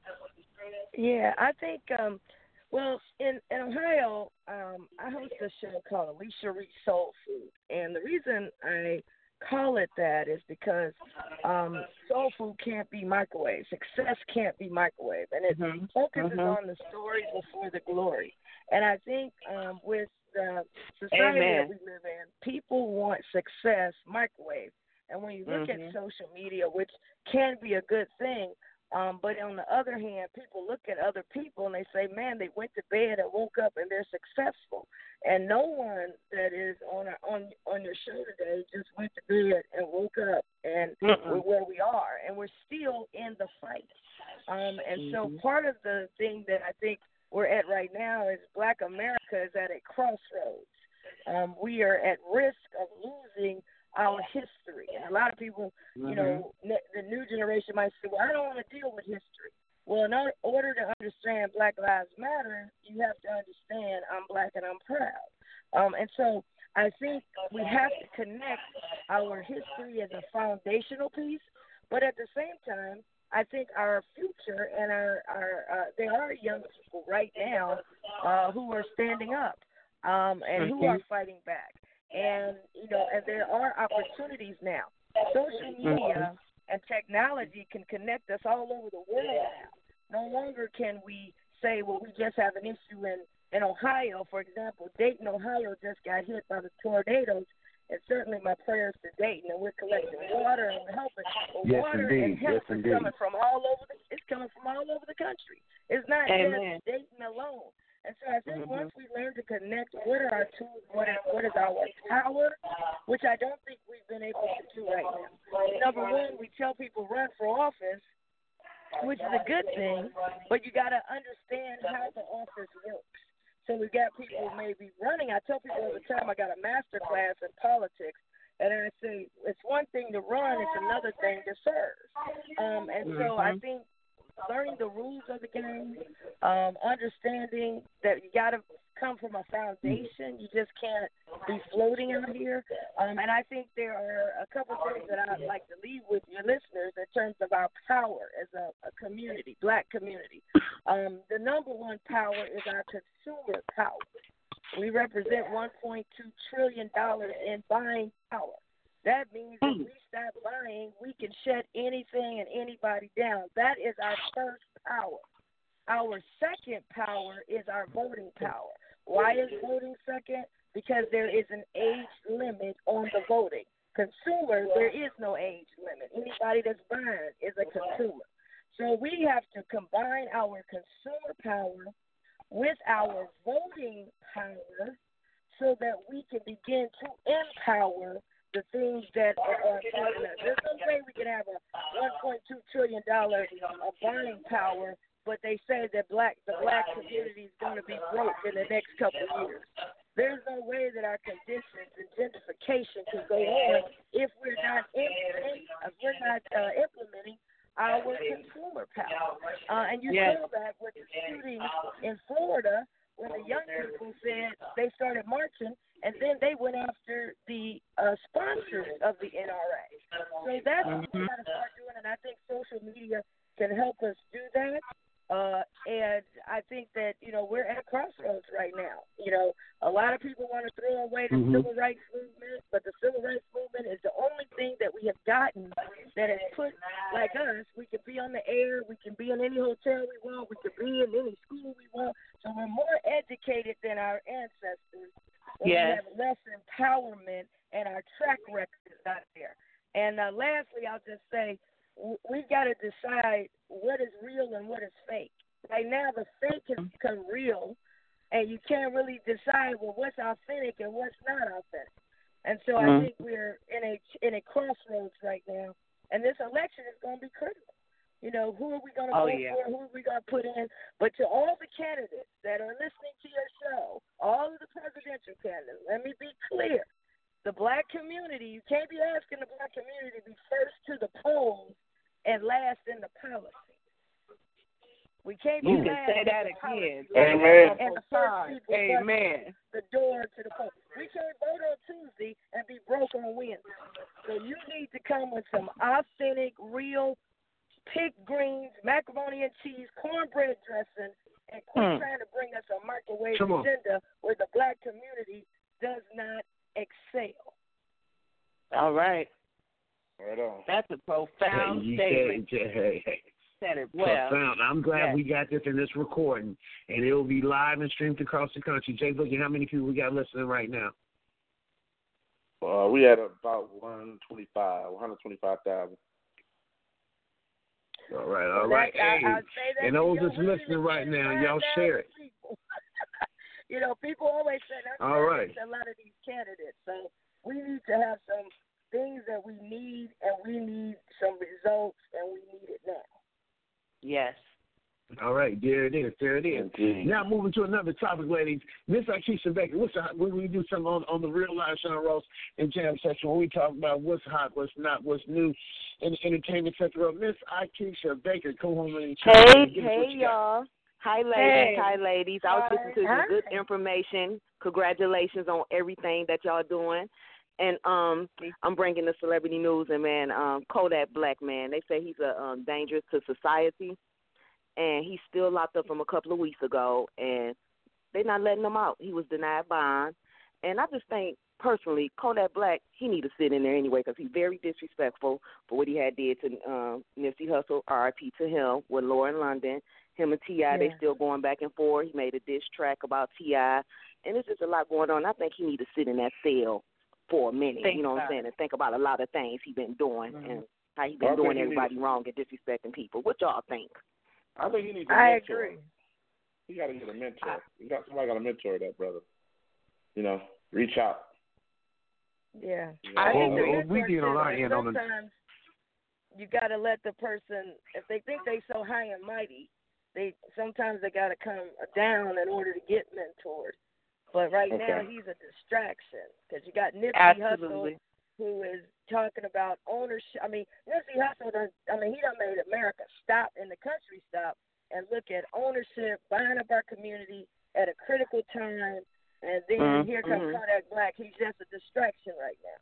Yeah, I think. Um, well, in, in Ohio, um, I host a show called Alicia Reese Soul Food, and the reason I call it that is because um, soul food can't be microwave. Success can't be microwave, and it mm-hmm. focuses mm-hmm. on the story before the glory. And I think um, with the society Amen. that we live in, people want success microwave. And when you look mm-hmm. at social media, which can be a good thing, um, but on the other hand, people look at other people and they say, man, they went to bed and woke up and they're successful. And no one that is on our, on on your show today just went to bed and woke up and Mm-mm. we're where we are, and we're still in the fight. Um, and mm-hmm. so part of the thing that I think we're at right now is Black America is at a crossroads. Um, we are at risk of losing our history. And a lot of people, mm-hmm. you know, ne- the new generation might say, well, I don't want to deal with history. Well, in order to understand Black Lives Matter, you have to understand I'm Black and I'm proud. Um, and so I think we have to connect our history as a foundational piece, but at the same time, I think our future and our, our uh, there are young people right now uh, who are standing up um, and mm-hmm. who are fighting back. And, you know, and there are opportunities now. Social media mm-hmm. and technology can connect us all over the world now. No longer can we say, well, we just have an issue in, in Ohio. For example, Dayton, Ohio just got hit by the tornadoes. And certainly my prayers to Dayton, and we're collecting water and we're helping. But yes, water indeed. and help yes, is indeed. coming from all over the it's coming from all over the country. It's not Amen. just Dayton alone. And so I think mm-hmm. once we learn to connect, what are our tools, what is, what is our power, which I don't think we've been able to do right now. Number one, we tell people run for office, which is a good thing, but you got to understand how the office works. So we got people maybe running. I tell people all the time I got a master class in politics, and I say it's one thing to run, it's another thing to serve. Um, and mm-hmm. so I think learning the rules of the game, um, understanding that you got to come from a foundation. You just can't be floating out here. Um, and I think there are a couple of things that I'd like to leave with your listeners in terms of our power as a, a community, black community. Um, the number one power is our consumer power. We represent one point two trillion dollars in buying power. That means if we stop buying, we can shut anything and anybody down. That is our first power. Our second power is our voting power. Why is voting second? Because there is an age limit on the voting. Consumers, there is no age limit. Anybody that's buying is a consumer. So we have to combine our consumer power with our voting power so that we can begin to empower the things that are important. There's no way we can have a one point two trillion dollars of buying power, but they say that black the black community is going to be broke in the next couple of years. There's no way that our conditions and gentrification can go on if we're not in, if we're not uh, implementing our consumer power. Uh, and you yes. saw that with the shooting in Florida when the young people said they started marching, and then they went after the uh, sponsors of the N R A. So that's mm-hmm. what we got to start doing, and I think social media can help us do that. Uh, and I think that, you know, we're at a crossroads right now. You know, a lot of people want to throw away the mm-hmm. civil rights movement, but the civil rights movement is the only thing that we have gotten that has put, like us, we can be on the air, we can be in any hotel we want, we can be in any school we want. So we're more educated than our ancestors. And yes. we have less empowerment, and our track record is not there. And uh, lastly, I'll just say, we've got to decide what is real and what is fake. Right now, the fake has become real, and you can't really decide, well, what's authentic and what's not authentic. And so mm-hmm. I think we're in a in a crossroads right now, and this election is going to be critical. You know, who are we going to oh, vote yeah. for? Who are we going to put in? But to all the candidates that are listening to your show, all of the presidential candidates, let me be clear. The black community, you can't be asking the black community to be first to the polls and last in the policy. We can't be You can last say that in the again. Amen. And the first people Amen. the door to the poll. We can't vote on Tuesday and be broke on Wednesday. So you need to come with some authentic, real picked greens, macaroni and cheese, cornbread dressing, and quit hmm. trying to bring us a microwave agenda where the black community does not excel. All right. Right on. That's a profound hey, you statement. Said, hey, hey. Said it well. Profound. I'm glad yes. we got this in this recording, and it will be live and streamed across the country. Jay Boogie, how many people we got listening right now? Uh, we had about one twenty-five, one hundred twenty-five thousand. All right, all right. Hey, and those that's listening right now, y'all share it. You know, people always say that's all right. A lot of these candidates. So we need to have some things that we need, and we need some results, and we need it now. Yes. All right, there it is, there it is. Indeed. Now moving to another topic, ladies. Miss Akeisha Baker, what's the, when we do something on, on the Real Live Sean Ross and Jam section, when we talk about what's hot, what's not, what's new in the entertainment sector. Miss Akeisha Baker, come home and Hey, hey, y'all. Hi, ladies. Hey. Hi, ladies. I was Hi. listening to some good information. Congratulations on everything that y'all doing. And um, I'm bringing the celebrity news, and man, um, Kodak Black, man, they say he's a um, dangerous to society, and he's still locked up from a couple of weeks ago, and they're not letting him out. He was denied bond, and I just think personally, Kodak Black, he need to sit in there anyway because he's very disrespectful for what he had did to um, Nipsey Hussle, R I P to him, with Lauren London. Him and T I, yeah. they still going back and forth. He made a diss track about T I, and there's just a lot going on. I think he need to sit in that cell for a minute, think you know what I'm saying, and think about a lot of things he been doing mm-hmm. and how he been I doing everybody need... wrong and disrespecting people. What y'all think? I think he needs a I mentor. agree. He got to get a mentor. You got somebody got to mentor that brother. You know, reach out. Yeah. You know? I well, think well, we get on our end on the. Sometimes you got to let the person, if they think they so high and mighty, They sometimes they got to come down in order to get mentored. But right Okay. now he's a distraction because you got Nipsey Absolutely. Hussle, who is talking about ownership. I mean, Nipsey Hussle does. I mean, he done made America stop and the country stop and look at ownership, buying up our community at a critical time. And then Mm-hmm. here comes Mm-hmm. Kodak Black. He's just a distraction right now.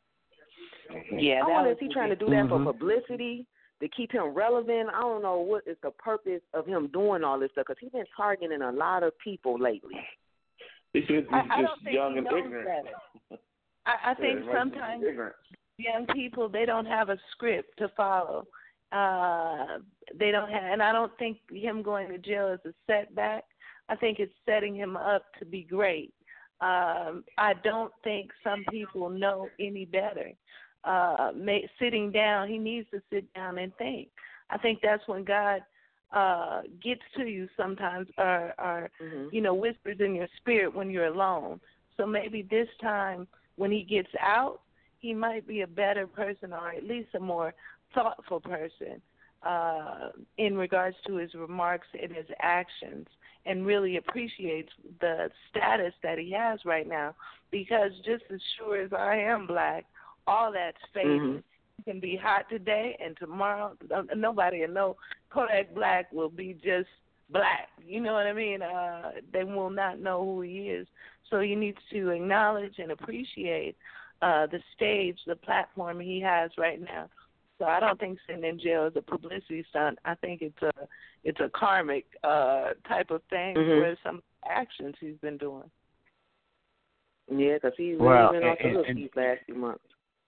Yeah, I wonder if he's trying to do that Mhm. for publicity, to keep him relevant. I don't know what is the purpose of him doing all this stuff, because he's been targeting a lot of people lately. Because he's I, I don't just think young he and knows ignorant. better. I, I think Yeah, right, sometimes ignorant. young people, they don't have a script to follow. Uh, they don't have, and I don't think him going to jail is a setback. I think it's setting him up to be great. Um, I don't think some people know any better. Uh, may, sitting down, he needs to sit down and think. I think that's when God uh, gets to you sometimes, or, or Mm-hmm. you know, whispers in your spirit when you're alone. So maybe this time when he gets out, he might be a better person, or at least a more thoughtful person uh, in regards to his remarks and his actions, and really appreciates the status that he has right now. Because just as sure as I am black, all that's fading. Mm-hmm. It can be hot today, and tomorrow nobody will know. Kodak Black will be just black. You know what I mean? Uh, they will not know who he is. So you need to acknowledge and appreciate uh, the stage, the platform he has right now. So I don't think sitting in jail is a publicity stunt. I think it's a it's a karmic uh, type of thing Mhm. for some actions he's been doing. Yeah, because he's really Well, been off the and- hook and- these last few months.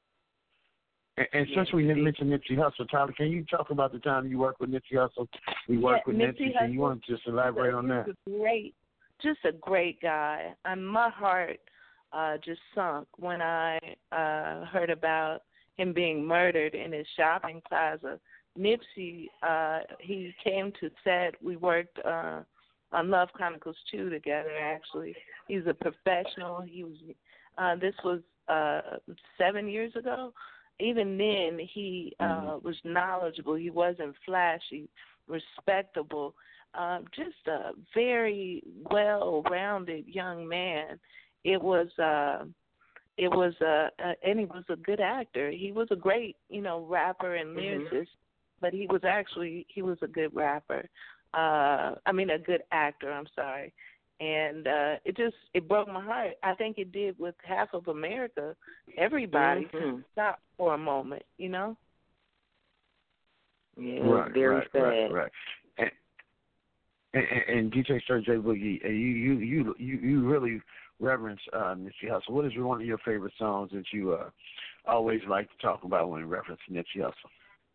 And, and since we didn't mention Nipsey Hussle, Tyler, can you talk about the time you worked with Nipsey Hussle? We worked with Nipsey Nipsey. Can you Hussle, want to just elaborate on that? He's a great, just a great guy. And my heart uh, just sunk when I uh, heard about him being murdered in his shopping plaza. Nipsey, uh, he came to set. We worked uh, on Love Chronicles two together, actually. He's a professional. He was. Uh, this was uh, seven years ago. Even then, he uh, was knowledgeable. He wasn't flashy, respectable, uh, just a very well-rounded young man. It was, uh, it was, uh, uh, and he was a good actor. He was a great, you know, rapper and lyricist, mm-hmm. but he was actually he was a good rapper. Uh, I mean, a good actor. I'm sorry. And uh, it just, it broke my heart. I think it did with half of America. Everybody Mm-hmm. stopped for a moment, you know? Yeah, Right, very right, sad. right, right. And, and, and D J Sir J Boogie, you you you you you really reverence uh, Nipsey Hussle. What is one of your favorite songs that you uh, always like to talk about when you reference Nipsey Hussle?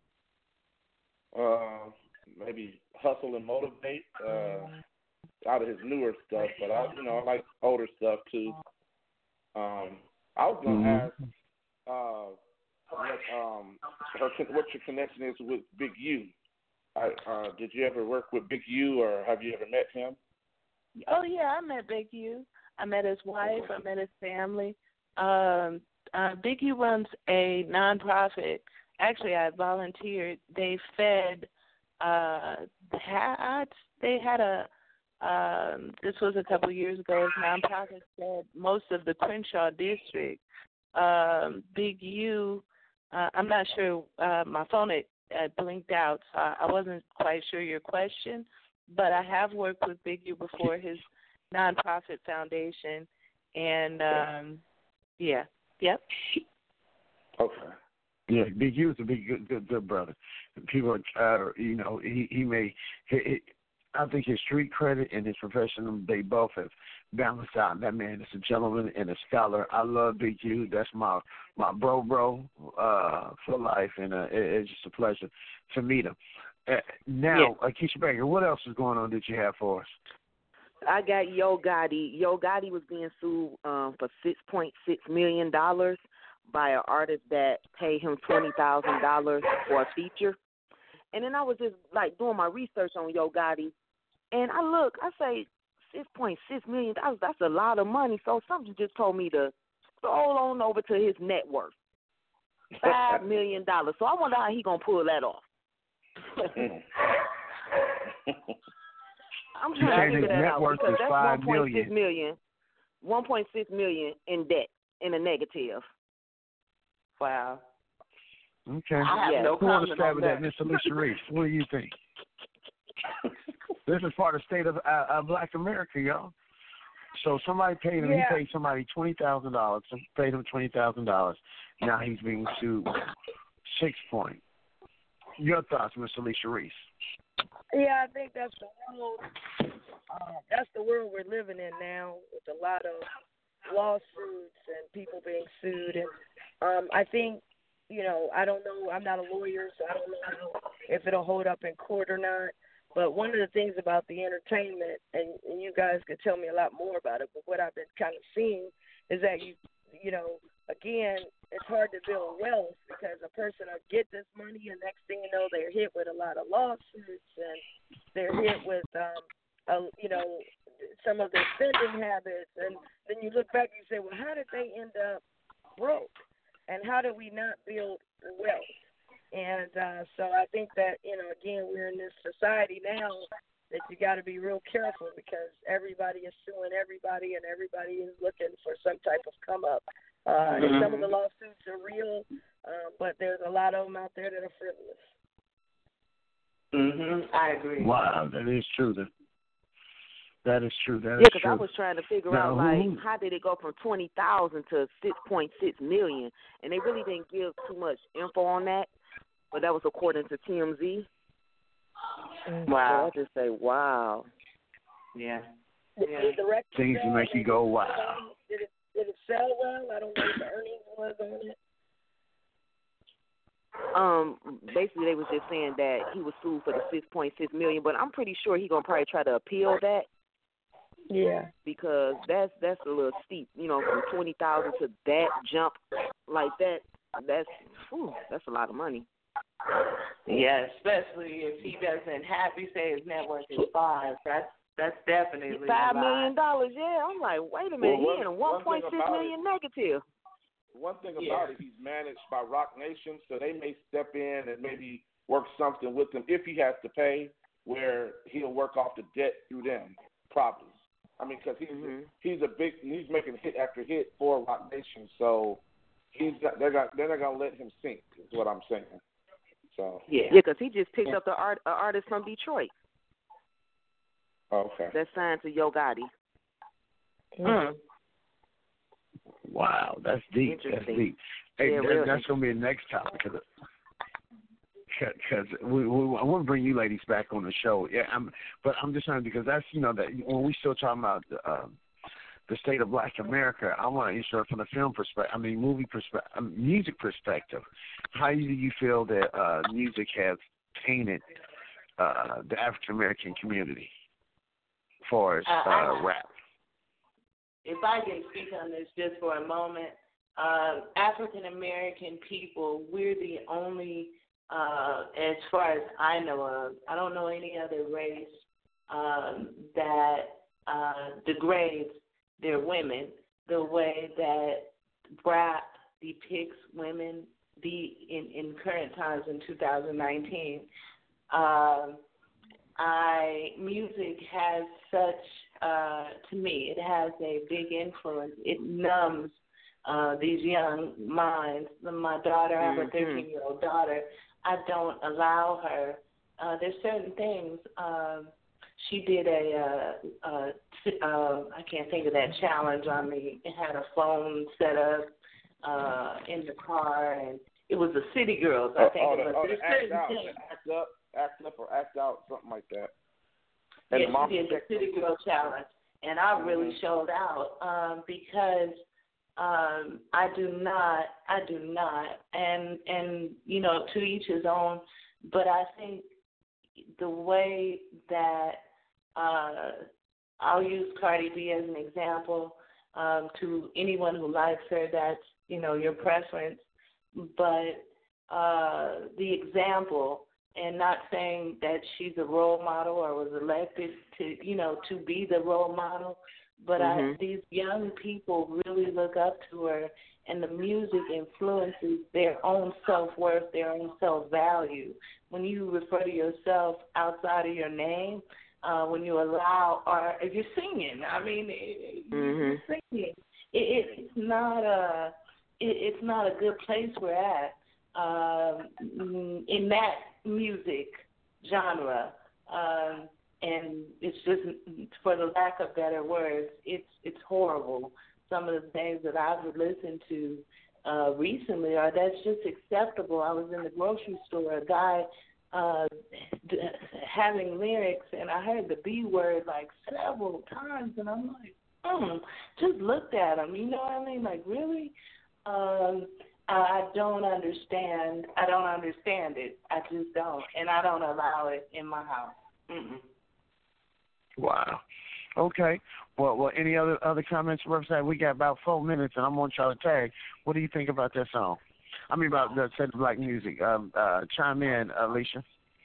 Uh, maybe Hustle and Motivate. Uh, out of his newer stuff, but I, you know, I like older stuff too. Um, I was gonna Mm-hmm. ask, uh, what um, her, what your connection is with Big U. I, uh, did you ever work with Big U, or have you ever met him? Oh yeah, I met Big U. I met his wife. I met his family. Um, uh, Big U runs a nonprofit. Actually, I volunteered. They fed. Uh, had, they had a. Um, this was a couple of years ago. His nonprofit fed most of the Crenshaw district. Um, Big U. Uh, I'm not sure. Uh, my phone had, had blinked out, so I, I wasn't quite sure your question. But I have worked with Big U before, his nonprofit foundation, and um, yeah, yep. Okay. Yeah, Big U is a big good good, good brother. People are, uh, you know, he he may. He, he, I think his street credit and his professional, they both have balanced out. That man is a gentleman and a scholar. I love Big U. That's my my bro, bro, uh, for life, and uh, it, it's just a pleasure to meet him. Uh, now, yeah. uh, Keisha Baker, what else is going on that you have for us? I got Yo Gotti. Yo Gotti was being sued um, for six point six million dollars by an artist that paid him twenty thousand dollars for a feature. And then I was just, like, doing my research on Yo Gotti, and I look, I say, six point six million dollars, that's a lot of money. So something just told me to scroll on over to his net worth, five million dollars. So I wonder how he going to pull that off. I'm You trying saying to his figure that net out worth because is that's five one point six million. million, one point six million in debt, in a negative. Wow. Okay. I have Yes. no Who want to comment stab on at that, that. Miss Alicia Reese? What do you think? This is part of the state of uh, uh, Black America, y'all. So somebody paid him. Yeah. He paid somebody twenty thousand dollars. Paid him twenty thousand dollars. Now he's being sued. Six point. Your thoughts, Miss Alicia Reese? Yeah, I think that's the world. Uh, that's the world we're living in now, with a lot of lawsuits and people being sued. And um, I think, you know, I don't know. I'm not a lawyer, so I don't know if it'll hold up in court or not. But one of the things about the entertainment, and, and you guys could tell me a lot more about it, but what I've been kind of seeing is that you, you know, again, it's hard to build wealth because a person will get this money and next thing you know they're hit with a lot of lawsuits and they're hit with, um, a, you know, some of their spending habits. And then you look back and you say, well, how did they end up broke? And how did we not build wealth? And uh, so I think that, you know, again, we're in this society now that you got to be real careful because everybody is suing everybody and everybody is looking for some type of come up. Uh, and some of the lawsuits are real, uh, but there's a lot of them out there that are frivolous. Mhm. I agree. Wow, that is true. That, that is true. That Yeah, is because true. I was trying to figure Now, out, like, who- how did it go from twenty thousand to six point six million? And they really didn't give too much info on that, but that was according to T M Z. Wow. So I just say, wow. Yeah. Did, Yeah. did the record Things sell? to make you go, wow. Did it, did it sell well? I don't know what the earnings was on it. Um, basically, they was just saying that he was sued for the six point six million, but I'm pretty sure he's gonna probably try to appeal that Yeah. because that's that's a little steep, you know, from twenty thousand to that jump like that. That's whew, that's a lot of money. Yeah, especially if he doesn't have, you say his net worth is five. That's that's definitely Five a lot. million dollars, yeah. I'm like, wait a minute, Well, he in a one- one one point thing six about million negative. One thing Yeah. about it, he's managed by Rock Nation, so they may step in and maybe work something with him if he has to pay, where he'll work off the debt through them, probably. I mean, because he's Mhm. he's a big he's making hit after hit for Rock Nation, so he's got, they're got they're not gonna let him sink. Is what I'm saying. So Yeah. Yeah, because he just picked up the art a artist from Detroit okay. that's signed to Yo Gotti. Mm. Wow, that's deep. That's Interesting. deep. Hey, Yeah, that, real that's going to be the next topic. Because we, we, I want to bring you ladies back on the show. Yeah, I'm, but I'm just saying because that's, you know, that when we still talking about um, the state of Black America, I want to insert from the film perspective, I mean, movie perspective, um, music perspective. How do you feel that uh, music has tainted uh, the African American community as far as Uh, uh, I- rap? If I can speak on this just for a moment, um, African American people, we're the only, uh, as far as I know of, I don't know any other race um, that uh, degrades their women the way that rap depicts women the in, in current times in two thousand nineteen. Um, I music has such uh, to me it has a big influence. It numbs uh, these young minds. My daughter, I have a Mhm. thirteen year old daughter. I don't allow her. Uh, there's certain things. Um, she did a, uh, uh, t- uh, I can't think of that challenge on me. It had a phone set up uh, in the car, and it was the City Girls. I Oh, think oh, it the, was. oh, There's the act certain out, things. the act up, act up or act out, something like that. And Yeah, the mom she did the City Girl Challenge, and I really Mhm. showed out um, because um, I do not, I do not, and and you know, to each his own. But I think the way that uh, I'll use Cardi B as an example. Um, to anyone who likes her, that's you know your preference. But uh, the example. And not saying that she's a role model or was elected to, you know, to be the role model, but Mhm. I, these young people really look up to her, and the music influences their own self-worth, their own self-value. When you refer to yourself outside of your name, uh, when you allow, or if you're singing. I mean, it, Mm-hmm. you're singing. It, it's not a, it, it's not a good place we're at um, in that music genre, um, and it's just, for the lack of better words, it's it's horrible. Some of the things that I've listened to uh, recently are that's just acceptable. I was in the grocery store, a guy uh, d- having lyrics, and I heard the B word like several times, and I'm like, hmm, just looked at him. You know what I mean? Like, really? Um, I don't understand. I don't understand it. I just don't, and I don't allow it in my house. Mm-mm. Wow. Okay. Well, well, any other other comments, website? We got about four minutes, and I'm going to try to tag. What do you think about that song? I mean, about the set of black music. Um, uh, chime in, Alicia.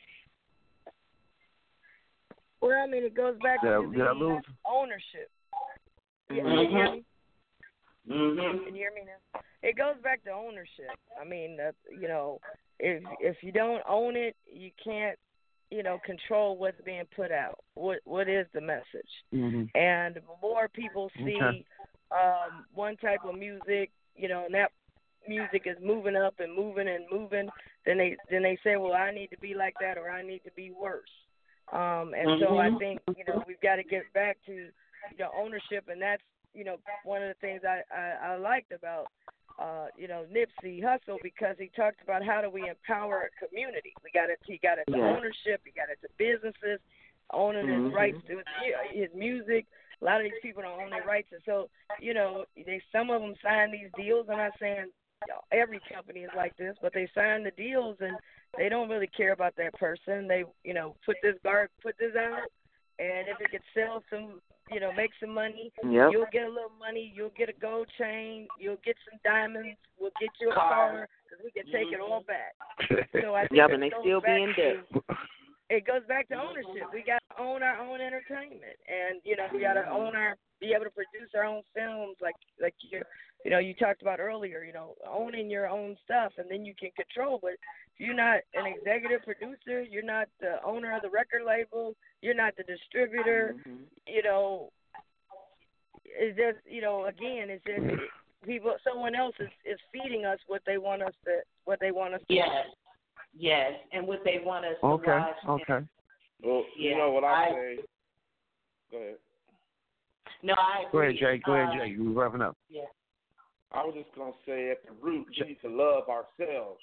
Well, I mean, it goes back Did I- to did I the lose? ownership. Yeah, Mhm. can you hear me? Mm-hmm. Can you hear me now? It goes back to ownership. I mean, uh, you know, if if you don't own it, you can't, you know, control what's being put out. What what is the message? Mm-hmm. And the more people see Okay. um, one type of music, you know, and that music is moving up and moving and moving, then they then they say, well, I need to be like that, or I need to be worse. Um, and so I Mhm. think, you know, we've got to get back to, you know, ownership, and that's, you know, one of the things I, I, I liked about, uh, you know, Nipsey Hussle, because he talked about how do we empower a community. We got it. He got it to Yeah. ownership. He got it to businesses, owning Mhm. his rights to his, his music. A lot of these people don't own their rights, and so, you know, they some of them sign these deals. I'm not saying, you know, every company is like this, but they sign the deals and they don't really care about that person. They, you know, put this guard, put this out, and if it could sell some, you know, make some money, Yep. you'll get a little money. You'll get a gold chain. You'll get some diamonds. We'll get you a Car. car because we can take it all back. So I think Yep, it and they goes still be back in debt. to- It goes back to ownership. We got to own our own entertainment, and you know, we got to own our, be able to produce our own films, like like you, you know, you talked about earlier. You know, owning your own stuff, and then you can control. But if you're not an executive producer, you're not the owner of the record label, you're not the distributor. Mhm. You know, it's just, you know, again, it's just people. Someone else is, is feeding us what they want us to, what they want us to. Yes. Yes, and what they want us to Okay. watch. Okay. Well, you Yeah, know what I, I- say. Go ahead. No, I Go agree. ahead, Jay. Go ahead, Uh, Jay. We're wrapping up. Yeah. I was just gonna say at the root, we need to love ourselves.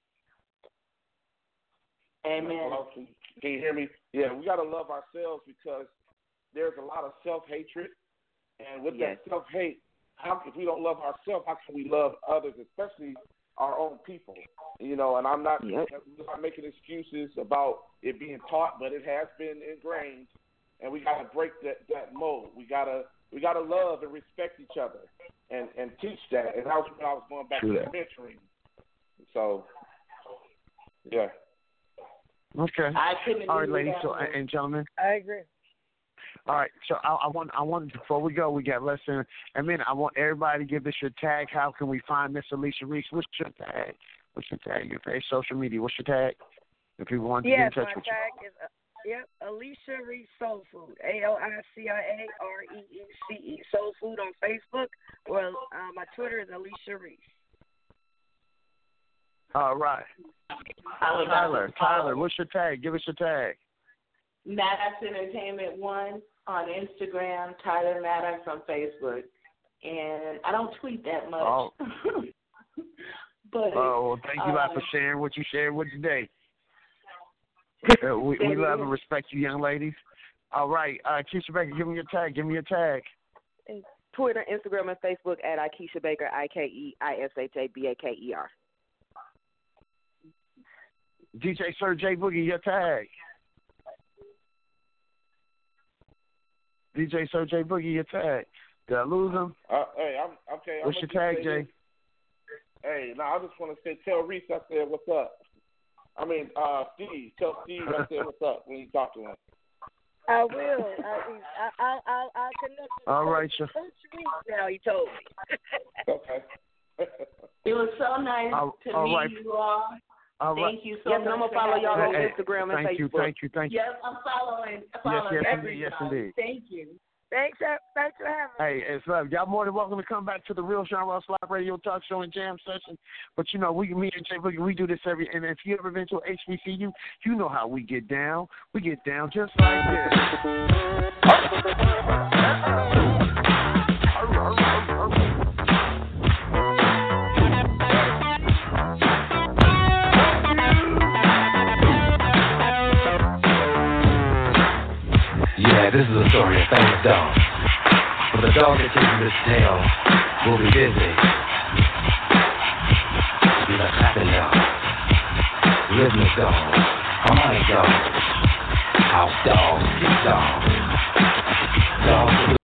Amen. Hello? Can you hear me? Yeah, we gotta love ourselves because there's a lot of self-hatred, and with Yes. that self-hate, how if we don't love ourselves, how can we love others, especially our own people? You know, and I'm not, Yep. I'm not making excuses about it being taught, but it has been ingrained, and we gotta break that, that mold. We gotta we gotta love and respect each other, and and teach that. And that was when I was going back True to that. mentoring. So, yeah. Okay. I couldn't All right, agree ladies with so, that more. and gentlemen. I agree. All right, so I, I want, I want before we go, we got less than a minute. I want everybody to give this your tag. How can we find Miss Alicia Reese? What's your tag? What's your tag? Your page, social media. What's your tag? If people want to Yes, get in touch my with you. tag is uh, yep, Alicia Reese Soul Food, A L I C I A R E E C E, Soul Food on Facebook. Or uh, my Twitter is Alicia Reese. All right, I was about Tyler. to follow Tyler, what's your tag? Give us your tag. Maddox Entertainment One on Instagram, Tyler Maddox on Facebook, and I don't tweet that much. Oh. but Oh, well, thank you a lot uh, for sharing what you shared with today. Uh, we we Thank love you. and respect you, young ladies. All right, uh, Keisha Baker, give me your tag. Give me your tag. And Twitter, Instagram, and Facebook at Ikeisha Baker, I K E I S H A B A K E R. D J Sir J Boogie, your tag. D J Sir J Boogie, your tag. Did I lose him? Uh, hey, I'm okay. What's I'm your gonna tag, just say Jay? this. Hey, no, I just want to say, tell Reese I said what's up. I mean, uh, Steve, tell Steve I said what's up when you talk to him. I will. I, I, I'll, I'll, I'll connect with All right, Coach sir. Reese now. He told me. Okay. it was so nice All- to all meet right. you all. All right. Thank you so yes, much. and I'm gonna for follow y'all on Hey, Instagram and thank Facebook. you, thank you, thank you. Yes, I'm following. following yes, everybody. indeed, yes, indeed. Thank you. Thanks, uh, thanks for having me. Hey, it's love. Y'all more than welcome to come back to the Real Sean Ross Live Radio Talk Show and Jam Session. But you know, we, me and Jay Boogie, we do this every. And if you ever been to H B C U, you know how we get down. We get down just like this. Yeah, this is a story of famous dogs. But the dog that tells you this tale will be busy. Be the clapping dog, rhythmic dog, harmonic dog, house dog, street dog, dog.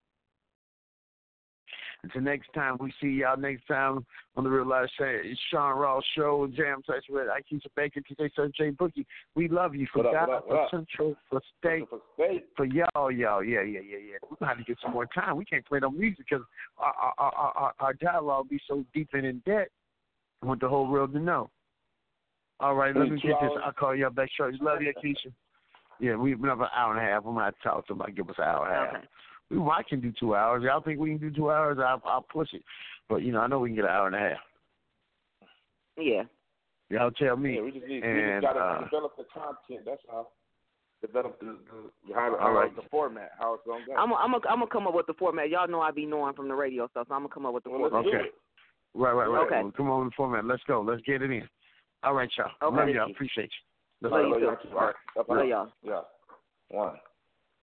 Until next time, we see y'all next time on the Real Life Sean Ross Show, Jam Session with Akeisha Baker, T J Sir Jay Boogie. We love you for What up, God, what up, what for up? Central, for State, For state. for y'all, y'all. Yeah, yeah, yeah, yeah. We're going to have to get some more time. We can't play no music because our, our, our, our, our dialogue be so deep and in debt. I want the whole world to know. All right, let me get this. I'll call y'all back shortly. Love you, Akeisha. Yeah, we have an hour and a half. I'm going to have to talk to them. Give us an hour and a half. Okay. We I can do two hours. Y'all think we can do two hours? I'll, I'll push it. But, you know, I know we can get an hour and a half. Yeah. Y'all tell me. Yeah, we just need and, we just gotta uh, develop the content. That's all. Develop the, the how, All right. the format, how it's gonna go. I'm I'm I'm gonna come up with the format. Y'all know I be knowing from the radio stuff, so I'm gonna come up with the Well, format. let's do Okay. it. Right, right, right. Okay. Well, come on in the format. Let's go. Let's get it in. All right, y'all. Okay. Love y'all. Appreciate you. Let's Love go. you All right, too. all right. Love y'all. Yeah. One.